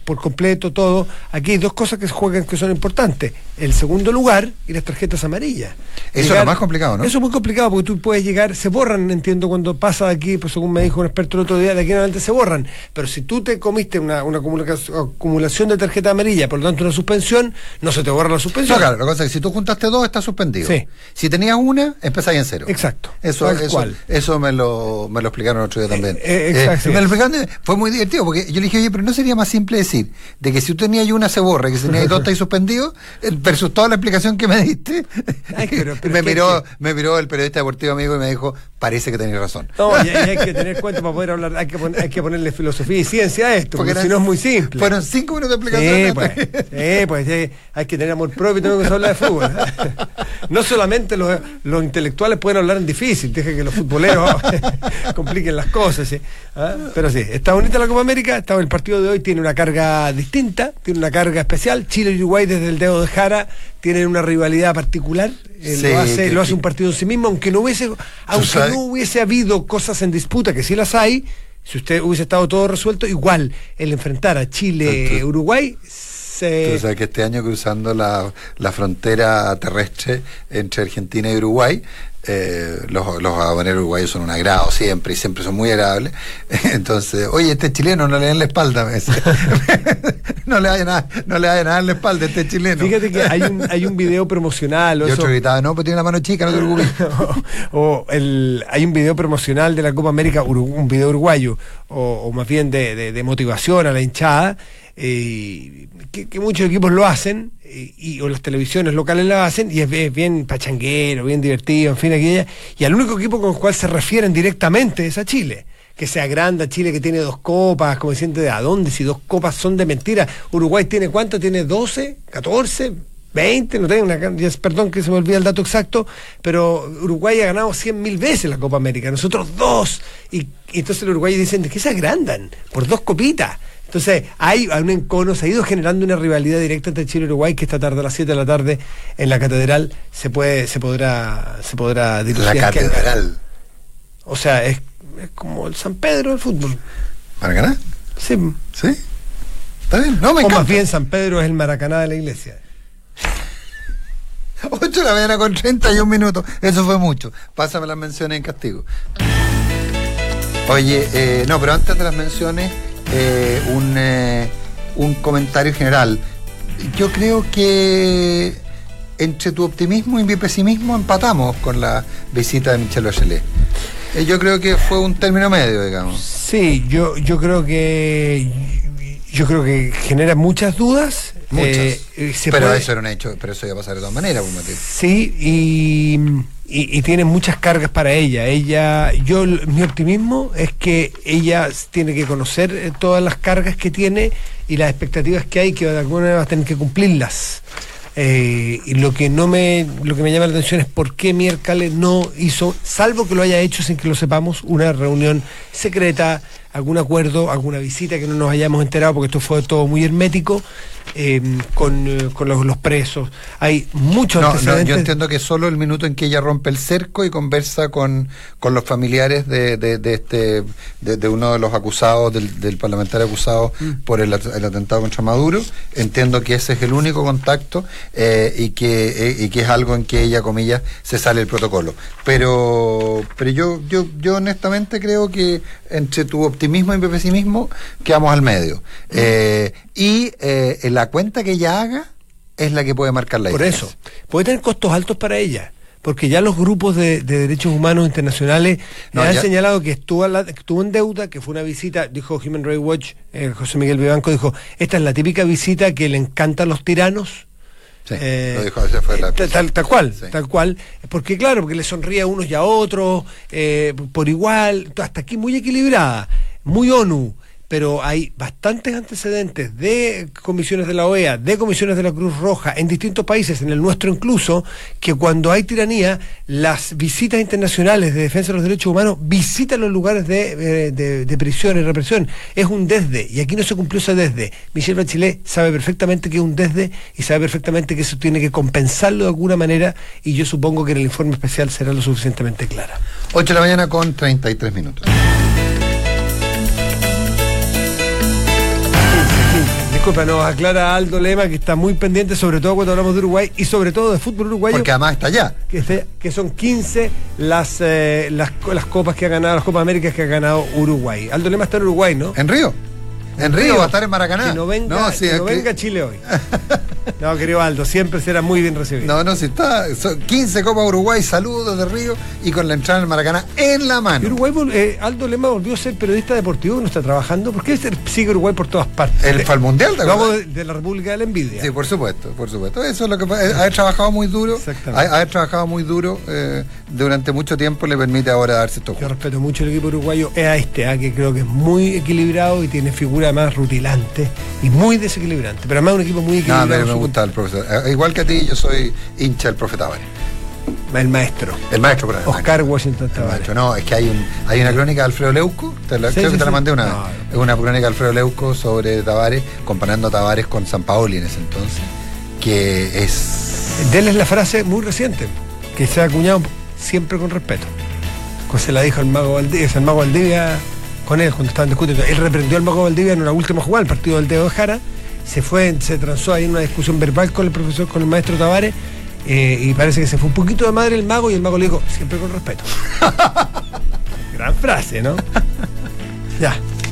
por completo, todo. Aquí hay dos cosas que se juegan que son importantes: el segundo lugar y las tarjetas amarillas. Eso es lo más complicado, ¿no? Eso es muy complicado porque tú puedes llegar, se borran, entiendo, cuando pasa de aquí, pues según me dijo un experto el otro día, de aquí en adelante se borran. Pero si tú te comiste una, una acumulación de tarjeta amarilla, por lo tanto una suspensión, no se te borra la suspensión. No, claro, lo que pasa es que si tú juntaste dos, está suspendido. Sí. Si tenías una, empezáis en cero. Exacto. Eso, eso, eso me lo, me lo explicaron otro día también. Eh, eh, exacto. Eh, me lo explicaron, fue muy divertido, porque yo le dije, oye, pero ¿no sería más simple decir de que si tú tenías una se borra, que si tenías dos estáis suspendido, versus toda la explicación que me diste? Ay, pero, pero me, miró, que... me miró el periodista deportivo amigo y me dijo, parece que tenés razón. No, y, y hay que tener cuenta para poder hablar, hay que, poner, hay que ponerle filosofía y ciencia a esto, porque, porque si no es muy simple. Fueron cinco minutos de explicación. Sí, pues, sí, pues sí, hay que tener amor propio y tenemos que hablar de fútbol. No solamente los, los intelectuales pueden hablar en difícil, deja que los futboleros compliquen las cosas, ¿sí? ¿Ah? Pero sí, está bonita la Copa América, está, el partido de hoy tiene una carga distinta, tiene una carga especial. Chile y Uruguay desde el dedo de Jara tienen una rivalidad particular. Eh, sí, lo hace, que, lo hace un partido en sí mismo, aunque no hubiese, aunque no hubiese habido cosas en disputa, que sí las hay. Si usted hubiese estado todo resuelto, igual el enfrentar a Chile, Uruguay. Se... Tú sabes que este año cruzando la, la frontera terrestre entre Argentina y Uruguay, eh, los, los aduaneros uruguayos son un agrado siempre y siempre son muy agradables. Entonces, oye, este chileno no le den la espalda, me dice. no le vaya nada, no le vaya nada en la espalda a este chileno. Fíjate que hay un, hay un video promocional. Y eso... otro gritaba, no, pero tiene la mano chica, no te preocupes. o, o el, hay un video promocional de la Copa América, un video uruguayo, o, o más bien de, de, de motivación a la hinchada. Eh, que, que muchos equipos lo hacen y, y o las televisiones locales lo hacen y es, es bien pachanguero, bien divertido, en fin, aquella, y al único equipo con el cual se refieren directamente es a Chile, que se agranda Chile, que tiene dos copas, como diciendo, ¿a dónde? Si dos copas son de mentira. Uruguay tiene ¿cuánto? Tiene doce, catorce, veinte, no tengo una, perdón que se me olvida el dato exacto, pero Uruguay ha ganado cien mil veces la Copa América, nosotros dos, y, y entonces los uruguayos dicen, ¿de qué se agrandan? Por dos copitas. Entonces, hay un encono, se ha ido generando una rivalidad directa entre Chile y Uruguay, que esta tarde a las siete de la tarde en la catedral se puede, se podrá, se podrá dilucidar. La catedral. O sea, es, es como el San Pedro del fútbol. ¿Maracaná? Sí. ¿Sí? ¿Está bien? No, me o encanta. más bien San Pedro es el Maracaná de la iglesia. ocho de la mañana con treinta y un minutos. Eso fue mucho. Pásame las menciones en castigo. Oye, eh, no, pero antes de las menciones, eh, un, eh, un comentario general. Yo creo que entre tu optimismo y mi pesimismo empatamos con la visita de Michelle Bachelet. Eh, yo creo que fue un término medio, digamos. Sí, yo, yo creo que yo creo que genera muchas dudas. Muchas. Eh, se pero puede... eso era un hecho, pero eso iba a pasar de todas maneras, Mateo. Sí, y, y, y tiene muchas cargas para ella. Ella, yo, mi optimismo es que ella tiene que conocer eh, todas las cargas que tiene y las expectativas que hay, que de alguna manera va a tener que cumplirlas. Eh, y lo que no me lo que me llama la atención es por qué miércoles no hizo, salvo que lo haya hecho sin que lo sepamos, una reunión secreta, algún acuerdo, alguna visita que no nos hayamos enterado, porque esto fue todo muy hermético, eh, con, eh, con los, los presos. Hay muchos no, antecedentes. No, yo entiendo que solo el minuto en que ella rompe el cerco y conversa con, con los familiares de, de, de este de, de uno de los acusados, del, del parlamentario acusado mm. por el, el atentado contra Maduro, entiendo que ese es el único contacto eh, y que eh, y que es algo en que ella, comillas, se sale el protocolo. Pero pero yo yo yo honestamente creo que entre tu optimismo y mi pesimismo quedamos al medio. Mm. Eh, y eh, la cuenta que ella haga es la que puede marcar la diferencia. Por eso, puede tener costos altos para ella, porque ya los grupos de, de derechos humanos internacionales no, le han ya... señalado que estuvo, la, que estuvo en deuda, que fue una visita, dijo Human Rights Watch, eh, José Miguel Vivanco dijo, esta es la típica visita que le encantan los tiranos. Sí, eh, lo dijo, esa fue la tal, tal cual, sí. tal cual, porque claro, porque le sonríe a unos y a otros, eh, por igual, hasta aquí muy equilibrada, muy ONU, pero hay bastantes antecedentes de comisiones de la O E A, de comisiones de la Cruz Roja, en distintos países, en el nuestro incluso, que cuando hay tiranía, las visitas internacionales de defensa de los derechos humanos visitan los lugares de, de, de prisión y represión. Es un desde, y aquí no se cumplió ese desde. Michelle Bachelet sabe perfectamente que es un desde, y sabe perfectamente que eso tiene que compensarlo de alguna manera, y yo supongo que en el informe especial será lo suficientemente clara. ocho de la mañana con treinta y tres minutos. Disculpa, nos aclara Aldo Lema, que está muy pendiente, sobre todo cuando hablamos de Uruguay y sobre todo de fútbol uruguayo. Porque además está allá. Que, este, que son quince las, eh, las, las copas que ha ganado, las Copas Américas que ha ganado Uruguay. Aldo Lema está en Uruguay, ¿no? ¿En Río? En Río, va a estar en Maracaná. Que no venga, no, sí, que no que... venga a Chile hoy. No, querido Aldo, siempre será muy bien recibido. No, no, si está. Son quince Copas Uruguay, saludos de Río y con la entrada en el Maracaná en la mano. Y Uruguay, eh, Aldo Lema volvió a ser periodista deportivo, no está trabajando. ¿Por qué sigue Uruguay por todas partes? El fue al Mundial, ¿te acuerdas? de, de la República de la Envidia. Sí, por supuesto, por supuesto. Eso es lo que pasa. Haber trabajado muy duro. Exactamente. Haber trabajado muy duro eh, durante mucho tiempo le permite ahora darse estos juegos. Yo respeto mucho el equipo uruguayo, es a este, a que creo que es muy equilibrado y tiene figura más rutilante y muy desequilibrante, pero además un equipo muy equilibrado. No, me, me gusta el profesor. Eh, igual que a ti, yo soy hincha del profe Tavares. El maestro. El maestro, pero Oscar Washington Tavares. No, es que hay un hay una crónica de Alfredo Leuco, te la, sí, creo sí, que te la mandé una vez. No, no. Es una crónica de Alfredo Leuco sobre Tavares, comparando a Tavares con Sampaoli en ese entonces, que es... De él es la frase muy reciente, que se ha acuñado siempre con respeto. Pues se la dijo el mago Valdivia, el mago Valdivia con él cuando estaban discutiendo. Él reprendió al mago Valdivia en una última jugada, el partido del Teo de Jara, se fue, se transó ahí en una discusión verbal con el profesor, con el maestro Tavares, eh, y parece que se fue un poquito de madre el mago y el mago le dijo, siempre con respeto. Gran frase, ¿no? Ya.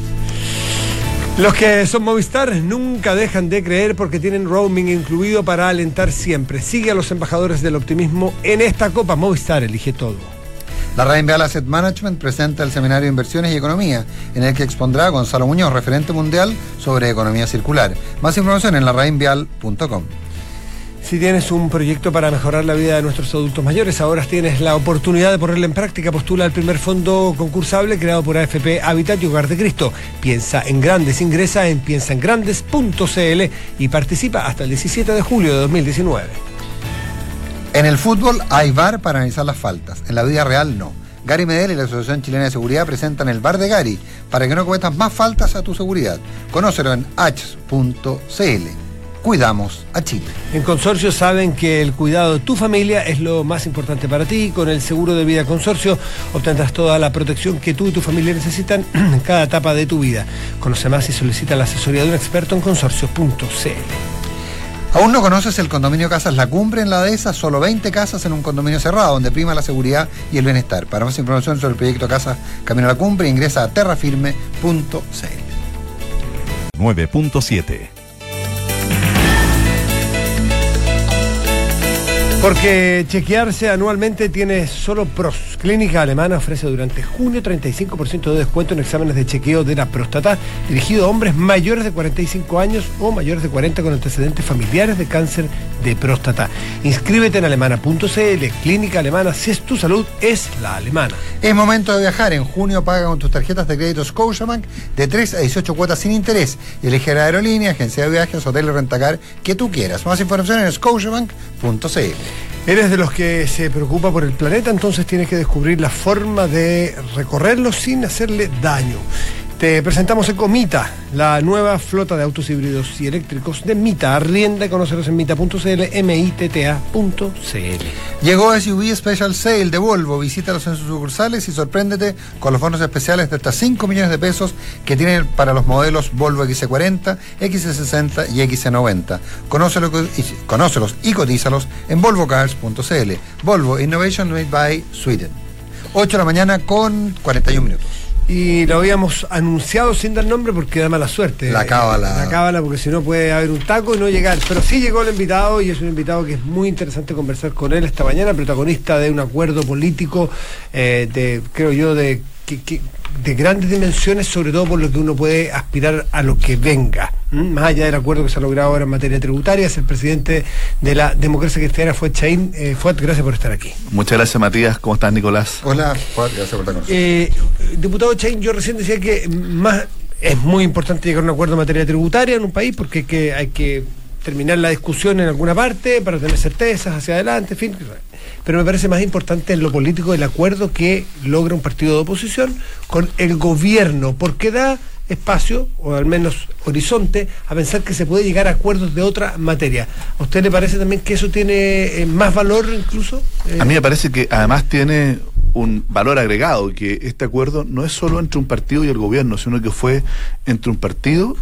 Los que son Movistar nunca dejan de creer porque tienen roaming incluido para alentar siempre. Sigue a los embajadores del optimismo en esta Copa. Movistar elige todo. La Reinvial Asset Management presenta el Seminario de Inversiones y Economía, en el que expondrá Gonzalo Muñoz, referente mundial sobre economía circular. Más información en la reinvial punto com. Si tienes un proyecto para mejorar la vida de nuestros adultos mayores, ahora tienes la oportunidad de ponerlo en práctica. Postula al primer fondo concursable creado por A F P Habitat y Hogar de Cristo. Piensa en grandes, ingresa en piensa en grandes punto c l y participa hasta el diecisiete de julio de dos mil diecinueve. En el fútbol hay V A R para analizar las faltas, en la vida real no. Gary Medel y la Asociación Chilena de Seguridad presentan el V A R de Gary para que no cometas más faltas a tu seguridad. Conócelo en h punto c l. Cuidamos a Chile. En Consorcio saben que el cuidado de tu familia es lo más importante para ti. Con el seguro de vida Consorcio obtendrás toda la protección que tú y tu familia necesitan en cada etapa de tu vida. Conoce más y solicita la asesoría de un experto en consorcio punto c l. ¿Aún no conoces el condominio Casas La Cumbre en La Dehesa? Solo veinte casas en un condominio cerrado, donde prima la seguridad y el bienestar. Para más información sobre el proyecto Casas Camino a la Cumbre, ingresa a terrafirme punto c l. nueve punto siete. Porque chequearse anualmente tiene solo pros. Clínica Alemana ofrece durante junio treinta y cinco por ciento de descuento en exámenes de chequeo de la próstata dirigido a hombres mayores de cuarenta y cinco años o mayores de cuarenta con antecedentes familiares de cáncer de próstata. Inscríbete en alemana punto c l. Clínica Alemana, si es tu salud, es la alemana. Es momento de viajar. En junio paga con tus tarjetas de crédito Scotiabank de tres a dieciocho cuotas sin interés. Elige la aerolínea, agencia de viajes, hotel y rentacar que tú quieras. Más información en scotiabank punto c l. ¿Eres de los que se preocupa por el planeta? Entonces tienes que descubrir la forma de recorrerlo sin hacerle daño. Te presentamos Ecomita, la nueva flota de autos híbridos y eléctricos de Mita. Arrienda y conocerlos en mita punto c l, m i t t a punto c l. Llegó S U V Special Sale de Volvo. Visítalos en sus sucursales y sorpréndete con los bonos especiales de hasta cinco millones de pesos que tienen para los modelos Volvo X C cuarenta, X C sesenta y X C noventa. Conócelos y, conócelos y cotízalos en volvo cars punto c l. Volvo Innovation Made by Sweden. ocho de la mañana con cuarenta y un minutos. Y lo habíamos anunciado sin dar nombre porque da mala suerte. La cábala. La cábala, porque si no puede haber un taco y no llegar. Pero sí llegó el invitado y es un invitado que es muy interesante conversar con él esta mañana, protagonista de un acuerdo político, eh, de creo yo, de, que, que, de grandes dimensiones, sobre todo por lo que uno puede aspirar a lo que venga. ¿Mm? Más allá del acuerdo que se ha logrado ahora en materia tributaria, es el presidente de la Democracia Cristiana, Fuad Chaín. Eh, Fuad, gracias por estar aquí. Muchas gracias, Matías. ¿Cómo estás, Nicolás? Hola, Fuad, gracias por estar con nosotros. Eh, diputado Chaín, yo recién decía que más es muy importante llegar a un acuerdo en materia tributaria en un país porque hay que, hay que terminar la discusión en alguna parte para tener certezas hacia adelante, en fin. Pero me parece más importante en lo político el acuerdo que logra un partido de oposición con el gobierno, porque da espacio, o al menos horizonte, a pensar que se puede llegar a acuerdos de otra materia. ¿A usted le parece también que eso tiene eh, más valor incluso? Eh, a mí me parece que además tiene un valor agregado, que este acuerdo no es solo entre un partido y el gobierno, sino que fue entre un partido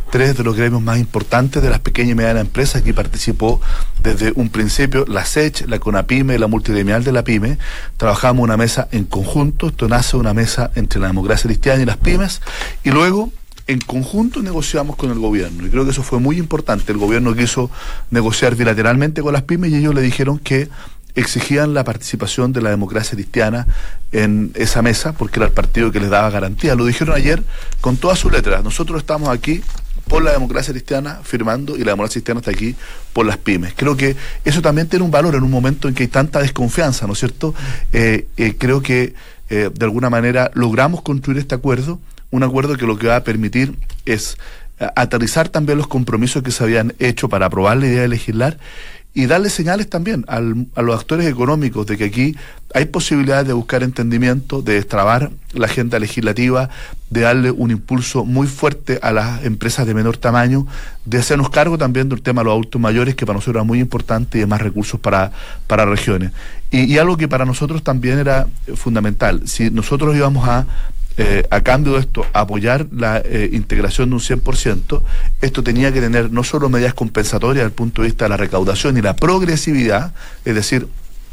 tres de los gremios más importantes de las pequeñas y medianas empresas. Aquí participó desde un principio la S E C H, la CONAPYME, la multigremial de la PYME. Trabajamos una mesa en conjunto, esto nace una mesa entre la democracia cristiana y las pymes, y luego en conjunto negociamos con el gobierno, y creo que eso fue muy importante. El gobierno quiso negociar bilateralmente con las pymes y ellos le dijeron que exigían la participación de la democracia cristiana en esa mesa porque era el partido que les daba garantía. Lo dijeron ayer con todas sus letras. Nosotros estamos aquí por la democracia cristiana firmando, y la democracia cristiana está aquí por las pymes. Creo que eso también tiene un valor en un momento en que hay tanta desconfianza, ¿no es cierto? Eh, eh, creo que eh, de alguna manera logramos construir este acuerdo, un acuerdo que lo que va a permitir es eh, aterrizar también los compromisos que se habían hecho para aprobar la idea de legislar, y darle señales también al, a los actores económicos de que aquí hay posibilidades de buscar entendimiento, de destrabar la agenda legislativa, de darle un impulso muy fuerte a las empresas de menor tamaño, de hacernos cargo también del tema de los adultos mayores, que para nosotros era muy importante, y de más recursos para, para regiones. Y, y algo que para nosotros también era fundamental: si nosotros íbamos a Eh, a cambio de esto, apoyar la eh, integración de un cien por ciento, esto tenía que tener no solo medidas compensatorias desde el punto de vista de la recaudación y la progresividad, es decir,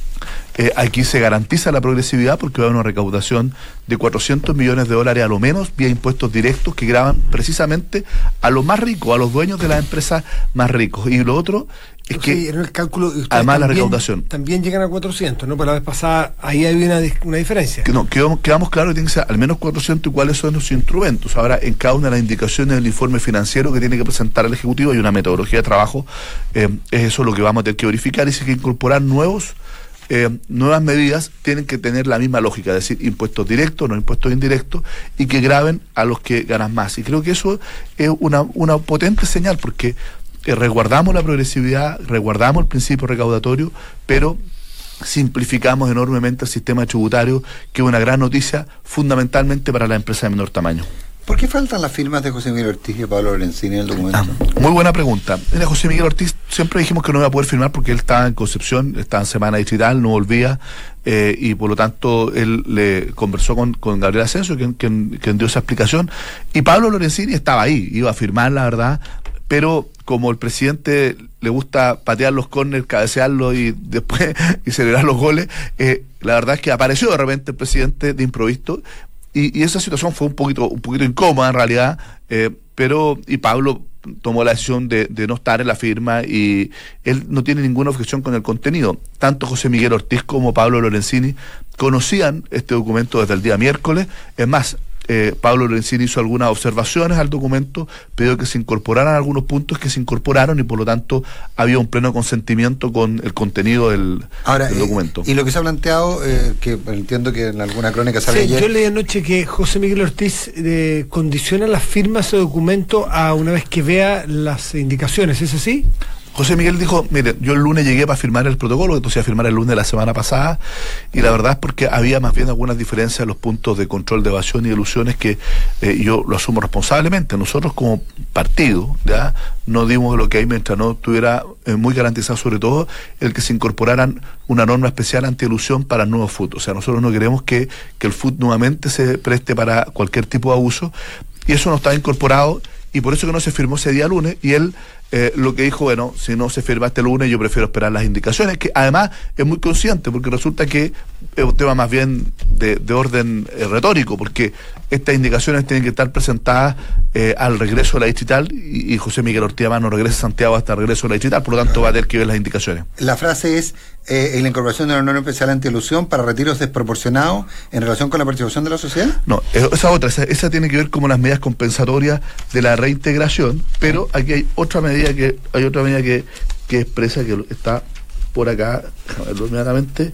eh, aquí se garantiza la progresividad porque va a haber una recaudación de cuatrocientos millones de dólares a lo menos vía impuestos directos que graban precisamente a los más ricos, a los dueños de las empresas más ricos. Y lo otro es que, sí, en el cálculo, además también, la recaudación también llegan a cuatrocientos, ¿no? Pero la vez pasada ahí hay una, una diferencia. Que no, quedamos, quedamos claros que tiene que ser al menos cuatrocientos, y cuáles son los instrumentos. Ahora, en cada una de las indicaciones del informe financiero que tiene que presentar el Ejecutivo hay una metodología de trabajo. Eh, es eso lo que vamos a tener que verificar, y si hay que incorporar nuevos Eh, nuevas medidas, tienen que tener la misma lógica, es decir, impuestos directos, no impuestos indirectos, y que graben a los que ganan más. Y creo que eso es una, una potente señal, porque eh, resguardamos la progresividad, resguardamos el principio recaudatorio, pero simplificamos enormemente el sistema tributario, que es una gran noticia fundamentalmente para las empresas de menor tamaño. ¿Por qué faltan las firmas de José Miguel Ortiz y Pablo Lorenzini en el documento? Ah, muy buena pregunta. Mira, José Miguel Ortiz siempre dijimos que no iba a poder firmar porque él estaba en Concepción, estaba en semana distrital, no volvía, eh, y por lo tanto él le conversó con, con Gabriel Asensio, quien, quien, quien dio esa explicación, y Pablo Lorenzini estaba ahí, iba a firmar, la verdad, pero como el presidente le gusta patear los córneres, cabecearlos y después y celebrar los goles, eh, la verdad es que apareció de repente el presidente de improviso. Y, y esa situación fue un poquito un poquito incómoda en realidad, eh, pero y Pablo tomó la decisión de, de no estar en la firma, y él no tiene ninguna objeción con el contenido. Tanto José Miguel Ortiz como Pablo Lorenzini conocían este documento desde el día miércoles. Es más, eh, Pablo Lorenzini hizo algunas observaciones al documento, pidió que se incorporaran algunos puntos que se incorporaron, y por lo tanto había un pleno consentimiento con el contenido del, Ahora, del eh, documento. Y lo que se ha planteado, eh, que entiendo que en alguna crónica sale Sí, ayer... yo leí anoche que José Miguel Ortiz eh, condiciona la firma de ese documento a una vez que vea las indicaciones, ¿es así? José Miguel dijo, mire, yo el lunes llegué para firmar el protocolo, entonces iba a firmar el lunes de la semana pasada, y la verdad es porque había más bien algunas diferencias en los puntos de control de evasión y ilusiones que eh, yo lo asumo responsablemente. Nosotros como partido ya no dimos lo que hay mientras no estuviera eh, muy garantizado, sobre todo el que se incorporaran una norma especial anti-ilusión para el nuevo F U T. O sea, nosotros no queremos que, que el F U T nuevamente se preste para cualquier tipo de abuso, y eso no está incorporado, y por eso que no se firmó ese día lunes, y él Eh, lo que dijo, bueno, si no se firma este lunes, yo prefiero esperar las indicaciones, que además es muy consciente, porque resulta que es un tema más bien de, de orden eh, retórico, porque estas indicaciones tienen que estar presentadas eh, al regreso de la distrital, y, y José Miguel Ortiz no regresa a Santiago hasta el regreso de la distrital, por lo tanto va a tener que ver las indicaciones. La frase es eh, la incorporación de una norma especial anti-ilusión para retiros desproporcionados en relación con la participación de la sociedad. No, esa otra, esa, esa tiene que ver como las medidas compensatorias de la reintegración, pero aquí hay otra medida que hay otra medida que, que expresa, que está por acá, a verlo inmediatamente,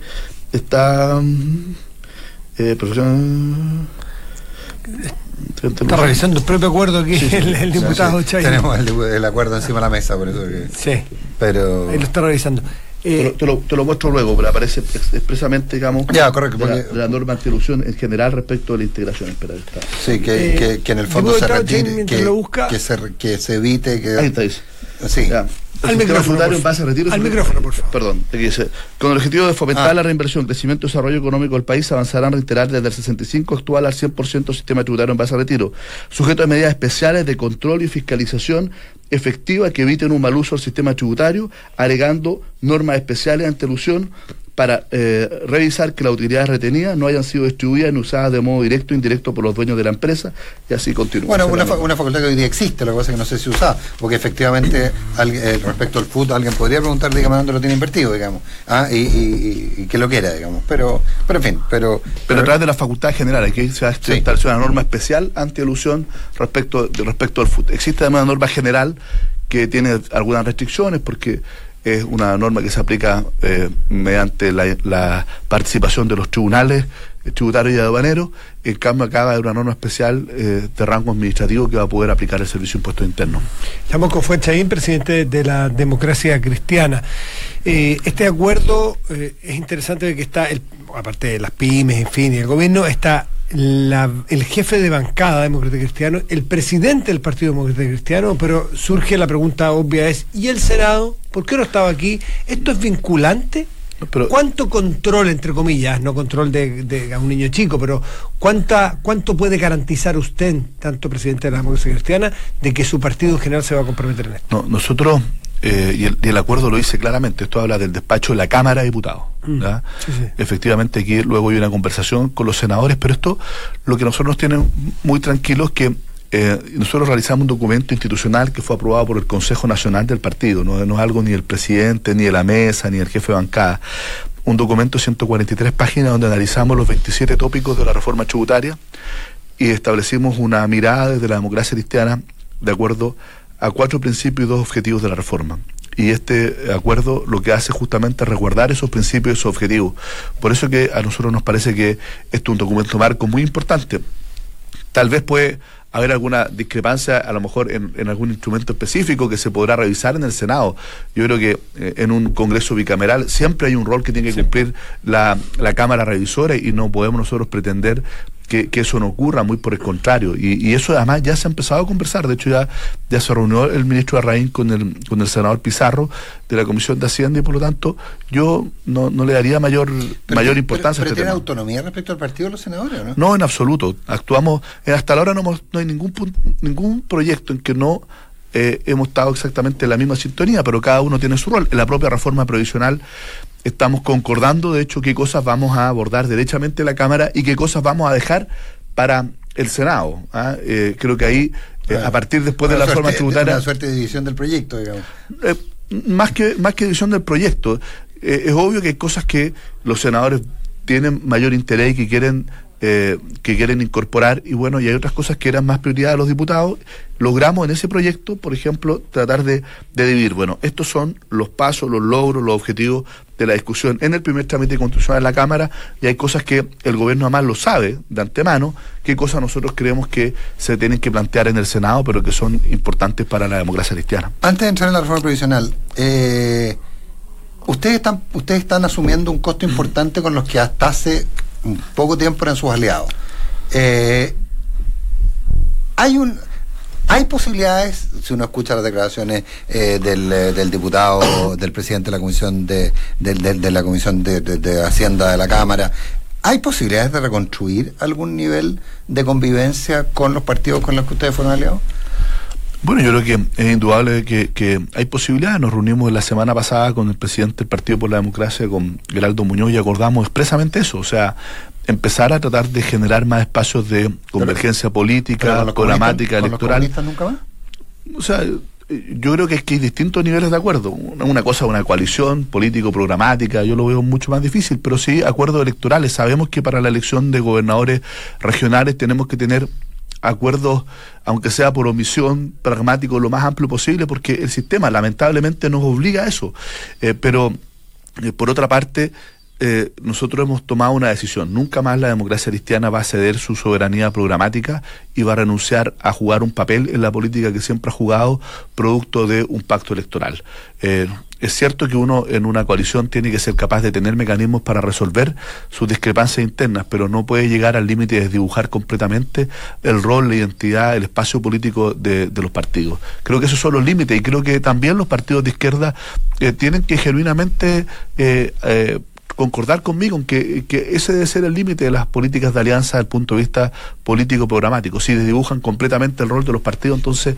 está eh, profesión, está revisando el propio acuerdo aquí, sí, sí, el, el diputado sí, sí. Chay. Tenemos el, el acuerdo encima de la mesa, por eso que... Sí, pero ahí lo está revisando. Eh, te, lo, te lo muestro luego, pero aparece expresamente, digamos, ya, correcto, de, porque, la, de la norma anti-ilusión en general respecto de la integración. Espera, está. Sí, que, eh, que, que en el fondo se retire, que, lo busca, que, se, que se evite que... Ahí está, dice. Sí. Ya. Al micrófono, tributario en base a retiro. Al micrófono, por favor. Perdón, aquí dice, con el objetivo de fomentar Ah. la reinversión, crecimiento y desarrollo económico del país, avanzarán a reiterar desde el sesenta y cinco actual al cien por ciento sistema tributario en base a retiro, sujeto a medidas especiales de control y fiscalización efectiva que eviten un mal uso del sistema tributario, agregando normas especiales ante elusión para eh, revisar que las utilidades retenidas no hayan sido distribuidas ni usadas de modo directo o indirecto por los dueños de la empresa, y así continúa. Bueno, una, fa- una facultad que hoy día existe, lo que pasa es que no sé si usa, porque efectivamente alguien, eh, respecto al fútbol, alguien podría preguntar, digamos, dónde lo tiene invertido, digamos, ah, y, y, y, y que lo quiera, digamos, pero, pero en fin, pero... Pero a través de la facultad general, aquí se va a Sí. establecer una norma especial anti-elusión respecto, de, respecto al fútbol. Existe además una norma general que tiene algunas restricciones, porque es una norma que se aplica eh, mediante la, la participación de los tribunales eh, tributarios y aduaneros. En cambio, acá va a haber una norma especial eh, de rango administrativo que va a poder aplicar el Servicio de Impuestos Internos. Estamos con Fuenchaín, presidente de la Democracia Cristiana. Eh, este acuerdo eh, es interesante que está, el, aparte de las pymes, en fin, y el gobierno, está la, el jefe de bancada demócrata cristiano, el presidente del Partido Demócrata Cristiano, pero surge la pregunta obvia es, ¿y el Senado? ¿Por qué no estaba aquí? ¿Esto es vinculante? Pero, ¿Cuánto control, entre comillas, no control de, de a un niño chico, pero cuánta cuánto puede garantizar usted, tanto presidente de la Democracia Cristiana, de que su partido en general se va a comprometer en esto? no, nosotros, eh, y, el, y el acuerdo lo dice claramente, esto habla del despacho de la Cámara de Diputados. Mm, sí, sí. Efectivamente, aquí luego hay una conversación con los senadores, pero esto lo que nosotros nos tiene muy tranquilos es que Eh, nosotros realizamos un documento institucional que fue aprobado por el Consejo Nacional del Partido, no, no es algo ni el presidente, ni de la mesa, ni el jefe de bancada. Un documento de ciento cuarenta y tres páginas donde analizamos los veintisiete tópicos de la reforma tributaria y establecimos una mirada desde la democracia cristiana de acuerdo a cuatro principios y dos objetivos de la reforma. Y este acuerdo lo que hace justamente es resguardar esos principios y esos objetivos. Por eso que a nosotros nos parece que este es un documento marco muy importante. Tal vez puede haber alguna discrepancia, a lo mejor en, en algún instrumento específico que se podrá revisar en el Senado. Yo creo que eh, en un Congreso bicameral siempre hay un rol que tiene que sí. cumplir la, la Cámara Revisora y no podemos nosotros pretender que, que eso no ocurra, muy por el contrario. Y, y eso además ya se ha empezado a conversar. De hecho, ya, ya se reunió el ministro Larraín con el, con el senador Pizarro de la Comisión de Hacienda y por lo tanto yo no, no le daría mayor, pero, mayor pero, importancia pero, pero a este ¿tienen tema. autonomía respecto al partido de los senadores o no? No, en absoluto. Actuamos, eh, hasta ahora no, hemos, no hay ningún, ningún proyecto en que no eh, hemos estado exactamente en la misma sintonía, pero cada uno tiene su rol. En la propia reforma previsional estamos concordando, de hecho, qué cosas vamos a abordar derechamente en la Cámara y qué cosas vamos a dejar para el Senado. ¿ah? Eh, creo que ahí, eh, a partir después de la reforma tributaria... Una suerte de división del proyecto, digamos. Eh, más que más que división del proyecto, eh, es obvio que hay cosas que los senadores tienen mayor interés y que quieren eh, que quieren incorporar, y bueno, y hay otras cosas que eran más prioridad de los diputados. Logramos en ese proyecto, por ejemplo, tratar de, de dividir, bueno, estos son los pasos, los logros, los objetivos de la discusión en el primer trámite constitucional de la Cámara, y hay cosas que el gobierno además lo sabe de antemano, qué cosas nosotros creemos que se tienen que plantear en el Senado, pero que son importantes para la democracia cristiana. Antes de entrar en la reforma previsional, eh, ustedes están ustedes están asumiendo un costo importante con los que hasta hace un poco tiempo eran sus aliados. Eh, hay un hay posibilidades, si uno escucha las declaraciones eh, del, eh, del diputado, del presidente de la comisión de, de, de, de la comisión de, de, de Hacienda de la Cámara, ¿hay posibilidades de reconstruir algún nivel de convivencia con los partidos con los que ustedes fueron aliados? Bueno, yo creo que es indudable que, que hay posibilidades. Nos reunimos la semana pasada con el presidente del Partido por la Democracia, con Geraldo Muñoz, y acordamos expresamente eso, o sea, empezar a tratar de generar más espacios de convergencia política, programática, electoral. ¿Con los comunistas nunca más? O sea, yo creo que es que hay distintos niveles de acuerdo. Una, una cosa es una coalición político-programática, yo lo veo mucho más difícil, pero sí acuerdos electorales. Sabemos que para la elección de gobernadores regionales tenemos que tener acuerdos, aunque sea por omisión, pragmático lo más amplio posible, porque el sistema lamentablemente nos obliga a eso. Eh, pero, eh, por otra parte, eh, nosotros hemos tomado una decisión. Nunca más la democracia cristiana va a ceder su soberanía programática y va a renunciar a jugar un papel en la política que siempre ha jugado, producto de un pacto electoral. Eh, Es cierto que uno en una coalición tiene que ser capaz de tener mecanismos para resolver sus discrepancias internas, pero no puede llegar al límite de desdibujar completamente el rol, la identidad, el espacio político de, de los partidos. Creo que esos son los límites y creo que también los partidos de izquierda eh, tienen que genuinamente eh, eh, concordar conmigo en que, que ese debe ser el límite de las políticas de alianza desde el punto de vista político programático. Si desdibujan completamente el rol de los partidos, entonces...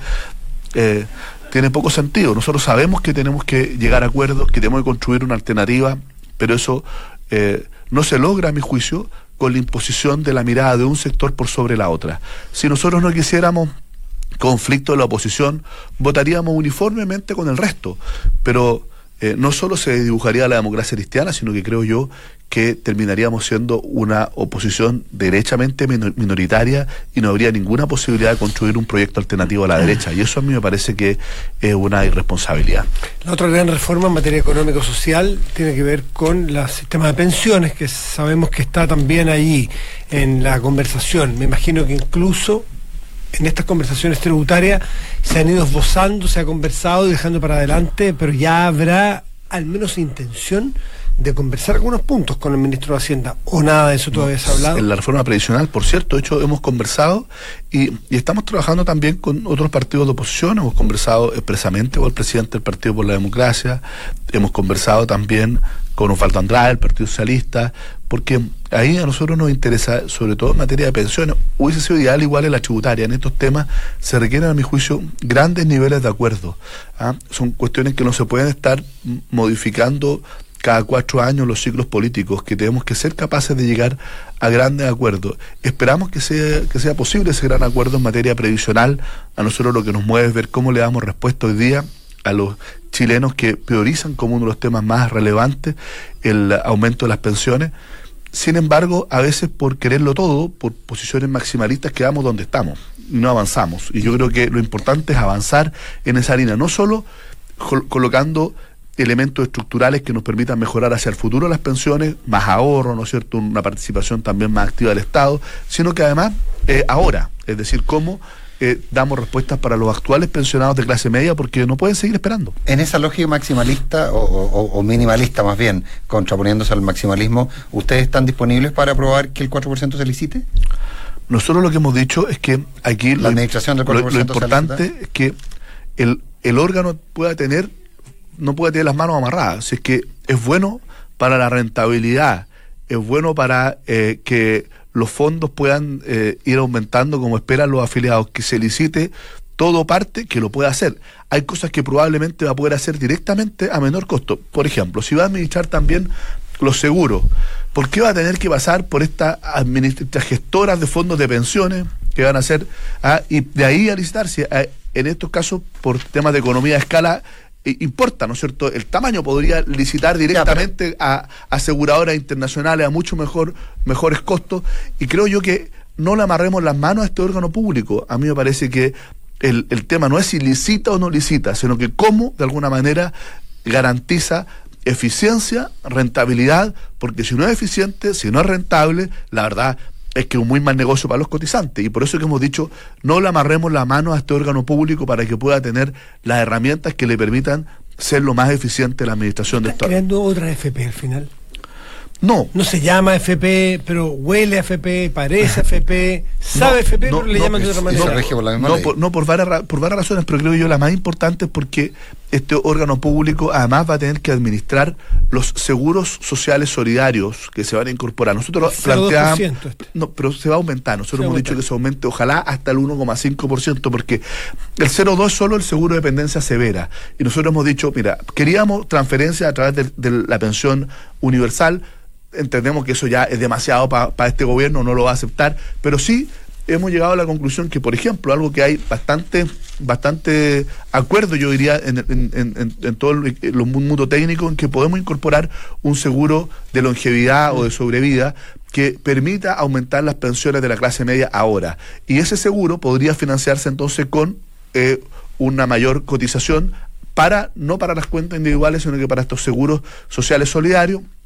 Eh, tiene poco sentido. Nosotros sabemos que tenemos que llegar a acuerdos, que tenemos que construir una alternativa, pero eso eh, no se logra, a mi juicio, con la imposición de la mirada de un sector por sobre la otra. Si nosotros no quisiéramos conflicto de la oposición, votaríamos uniformemente con el resto, pero eh, no solo se dibujaría la democracia cristiana, sino que creo yo que terminaríamos siendo una oposición derechamente minoritaria y no habría ninguna posibilidad de construir un proyecto alternativo a la derecha, y eso a mí me parece que es una irresponsabilidad. La otra gran reforma en materia económico-social tiene que ver con el sistema de pensiones, que sabemos que está también ahí en la conversación. Me imagino que incluso en estas conversaciones tributarias se han ido esbozando, se ha conversado y dejando para adelante, pero ya habrá al menos intención de conversar algunos puntos con el ministro de Hacienda, o nada de eso todavía se ha hablado. En la reforma previsional, por cierto, de hecho hemos conversado y, y estamos trabajando también con otros partidos de oposición. Hemos conversado expresamente con el presidente del Partido por la Democracia, hemos conversado también con Osvaldo Andrade, el Partido Socialista, porque ahí a nosotros nos interesa, sobre todo en materia de pensiones. Hubiese sido ideal igual en la tributaria. En estos temas se requieren, a mi juicio, grandes niveles de acuerdo. ¿Ah? Son cuestiones que no se pueden estar modificando cada cuatro años los ciclos políticos, que tenemos que ser capaces de llegar a grandes acuerdos. Esperamos que sea, que sea posible ese gran acuerdo en materia previsional. A nosotros lo que nos mueve es ver cómo le damos respuesta hoy día a los chilenos que priorizan como uno de los temas más relevantes el aumento de las pensiones. Sin embargo, a veces por quererlo todo, por posiciones maximalistas, quedamos donde estamos y no avanzamos. Y yo creo que lo importante es avanzar en esa línea, no solo col- colocando elementos estructurales que nos permitan mejorar hacia el futuro las pensiones, más ahorro, ¿no es cierto?, una participación también más activa del Estado, sino que además eh, ahora, es decir, cómo eh, damos respuestas para los actuales pensionados de clase media, porque no pueden seguir esperando. En esa lógica maximalista o, o, o minimalista más bien, contraponiéndose al maximalismo, ¿ustedes están disponibles para aprobar que el cuatro por ciento se licite? Nosotros lo que hemos dicho es que aquí la lo, administración del cuatro por ciento lo, lo importante es que el, el órgano pueda tener no puede tener las manos amarradas. Si es que es bueno para la rentabilidad, es bueno para eh, que los fondos puedan eh, ir aumentando como esperan los afiliados, que se licite todo parte, que lo pueda hacer. Hay cosas que probablemente va a poder hacer directamente a menor costo. Por ejemplo, si va a administrar también los seguros, ¿por qué va a tener que pasar por estas administra- gestoras de fondos de pensiones que van a hacer, ah, y de ahí a licitarse? Ah, en estos casos, por temas de economía de escala, importa, ¿no es cierto? El tamaño podría licitar directamente a aseguradoras internacionales a mucho mejor mejores costos, y creo yo que no le amarremos las manos a este órgano público. A mí me parece que el, el tema no es si licita o no licita, sino que cómo de alguna manera garantiza eficiencia, rentabilidad, porque si no es eficiente, si no es rentable, la verdad es que es un muy mal negocio para los cotizantes, y por eso que hemos dicho, no le amarremos la mano a este órgano público para que pueda tener las herramientas que le permitan ser lo más eficiente la administración de ¿Está Estado. creando otra F P al final? No. No se llama F P, pero huele a F P, parece F P, sabe No, F P, no, pero le no, llaman de otra es- manera. eso rige por la misma No, ley. por, no por, varias, ra- por varias razones, pero creo yo la más importante es porque este órgano público además va a tener que administrar los seguros sociales solidarios que se van a incorporar. Nosotros cero coma dos por planteamos... ciento este. No, pero se va a aumentar. Nosotros Se va hemos a dicho aumentar. que se aumente, ojalá hasta el uno coma cinco por ciento, porque el cero coma dos es solo el seguro de dependencia severa. Y nosotros hemos dicho, mira, queríamos transferencia a través de, de la pensión universal. Entendemos que eso ya es demasiado para pa este gobierno, no lo va a aceptar, pero sí hemos llegado a la conclusión que, por ejemplo, algo que hay bastante bastante acuerdo, yo diría, en, en, en, en todo el, el mundo técnico, en que podemos incorporar un seguro de longevidad o de sobrevida que permita aumentar las pensiones de la clase media ahora. Y ese seguro podría financiarse entonces con eh, una mayor cotización, para no para las cuentas individuales, sino que para estos seguros sociales solidarios.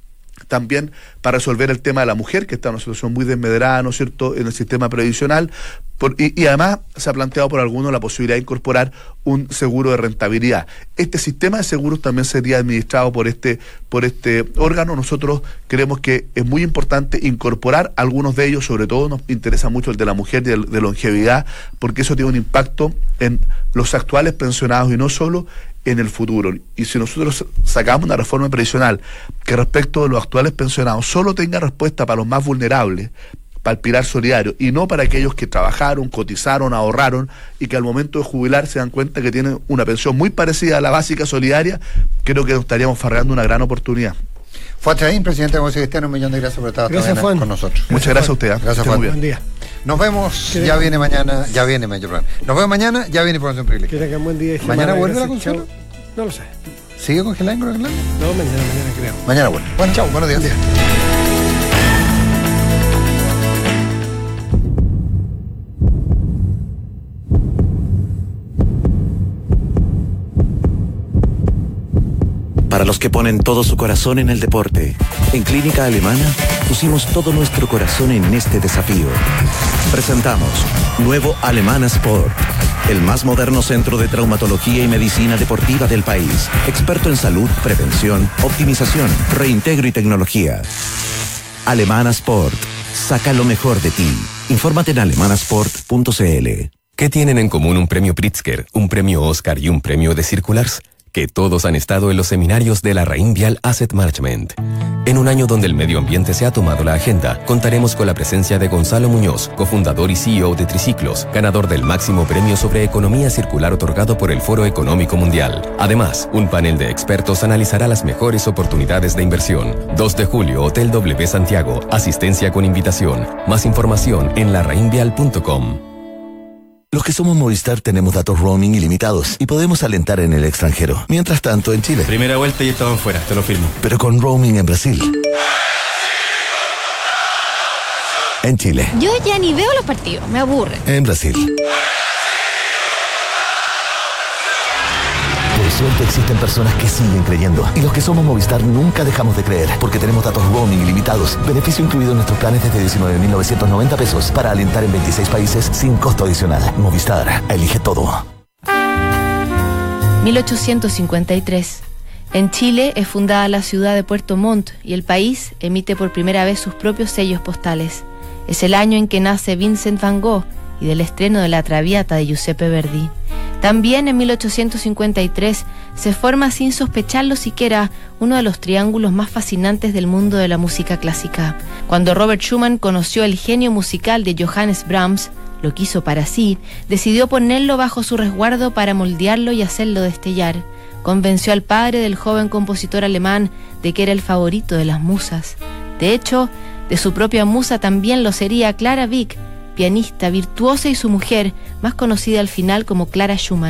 también para resolver el tema de la mujer, que está en una situación muy desmedrada, ¿no es cierto?, en el sistema previsional. Por, y, y además se ha planteado por algunos la posibilidad de incorporar un seguro de rentabilidad. Este sistema de seguros también sería administrado por este, por este órgano. Nosotros creemos que es muy importante incorporar algunos de ellos, sobre todo nos interesa mucho el de la mujer y el de longevidad, porque eso tiene un impacto en los actuales pensionados y no solo en el futuro. Y si nosotros sacamos una reforma previsional que respecto de los actuales pensionados solo tenga respuesta para los más vulnerables, para el pilar solidario, y no para aquellos que trabajaron, cotizaron, ahorraron, y que al momento de jubilar se dan cuenta que tienen una pensión muy parecida a la básica solidaria, creo que nos estaríamos farreando una gran oportunidad. Juan Chaín, presidente de Negocio Cristiano, un millón de gracias por estar gracias, Juan. con nosotros. Muchas gracias, gracias a usted. ¿eh? Gracias, Juan. Buen día. Nos vemos, ya viene mañana, ya viene mañana. Nos vemos mañana, ya viene Información Privilegiada. Que tengan buen día. ¿Mañana vuelve la consola? No lo sé. ¿Sigue congelada en Groenlandia? No, mañana, mañana creo. Mañana vuelve. Bueno, chao, buenos días. Buen día. Para los que ponen todo su corazón en el deporte, en Clínica Alemana pusimos todo nuestro corazón en este desafío. Presentamos Nuevo Alemana Sport, el más moderno centro de traumatología y medicina deportiva del país, experto en salud, prevención, optimización, reintegro y tecnología. Alemana Sport, saca lo mejor de ti. Infórmate en alemanasport punto c l. ¿Qué tienen en común un premio Pritzker, un premio Oscar y un premio de Circulars? Que todos han estado en los seminarios de la Rheinvial Asset Management. En un año donde el medio ambiente se ha tomado la agenda, contaremos con la presencia de Gonzalo Muñoz, cofundador y C E O de Triciclos, ganador del máximo premio sobre economía circular otorgado por el Foro Económico Mundial. Además, un panel de expertos analizará las mejores oportunidades de inversión. dos de julio, Hotel W Santiago, asistencia con invitación. Más información en la rheinvial punto com. Los que somos Movistar tenemos datos roaming ilimitados y podemos alentar en el extranjero. Mientras tanto, en Chile. Primera vuelta y estaban fuera, te lo firmo. Pero con roaming en Brasil. En Chile. Yo ya ni veo los partidos, me aburren. En Brasil. Por suerte existen personas que siguen creyendo. Y los que somos Movistar nunca dejamos de creer, porque tenemos datos roaming ilimitados. Beneficio incluido en nuestros planes desde diecinueve mil novecientos noventa pesos para alentar en veintiséis países sin costo adicional. Movistar, elige todo. mil ochocientos cincuenta y tres. En Chile es fundada la ciudad de Puerto Montt y el país emite por primera vez sus propios sellos postales. Es el año en que nace Vincent van Gogh y del estreno de La Traviata de Giuseppe Verdi. También en mil ochocientos cincuenta y tres se forma sin sospecharlo siquiera uno de los triángulos más fascinantes del mundo de la música clásica. Cuando Robert Schumann conoció el genio musical de Johannes Brahms, lo quiso para sí, decidió ponerlo bajo su resguardo para moldearlo y hacerlo destellar. Convenció al padre del joven compositor alemán de que era el favorito de las musas. De hecho, de su propia musa también lo sería Clara Wieck, pianista virtuosa y su mujer, más conocida al final como Clara Schumann.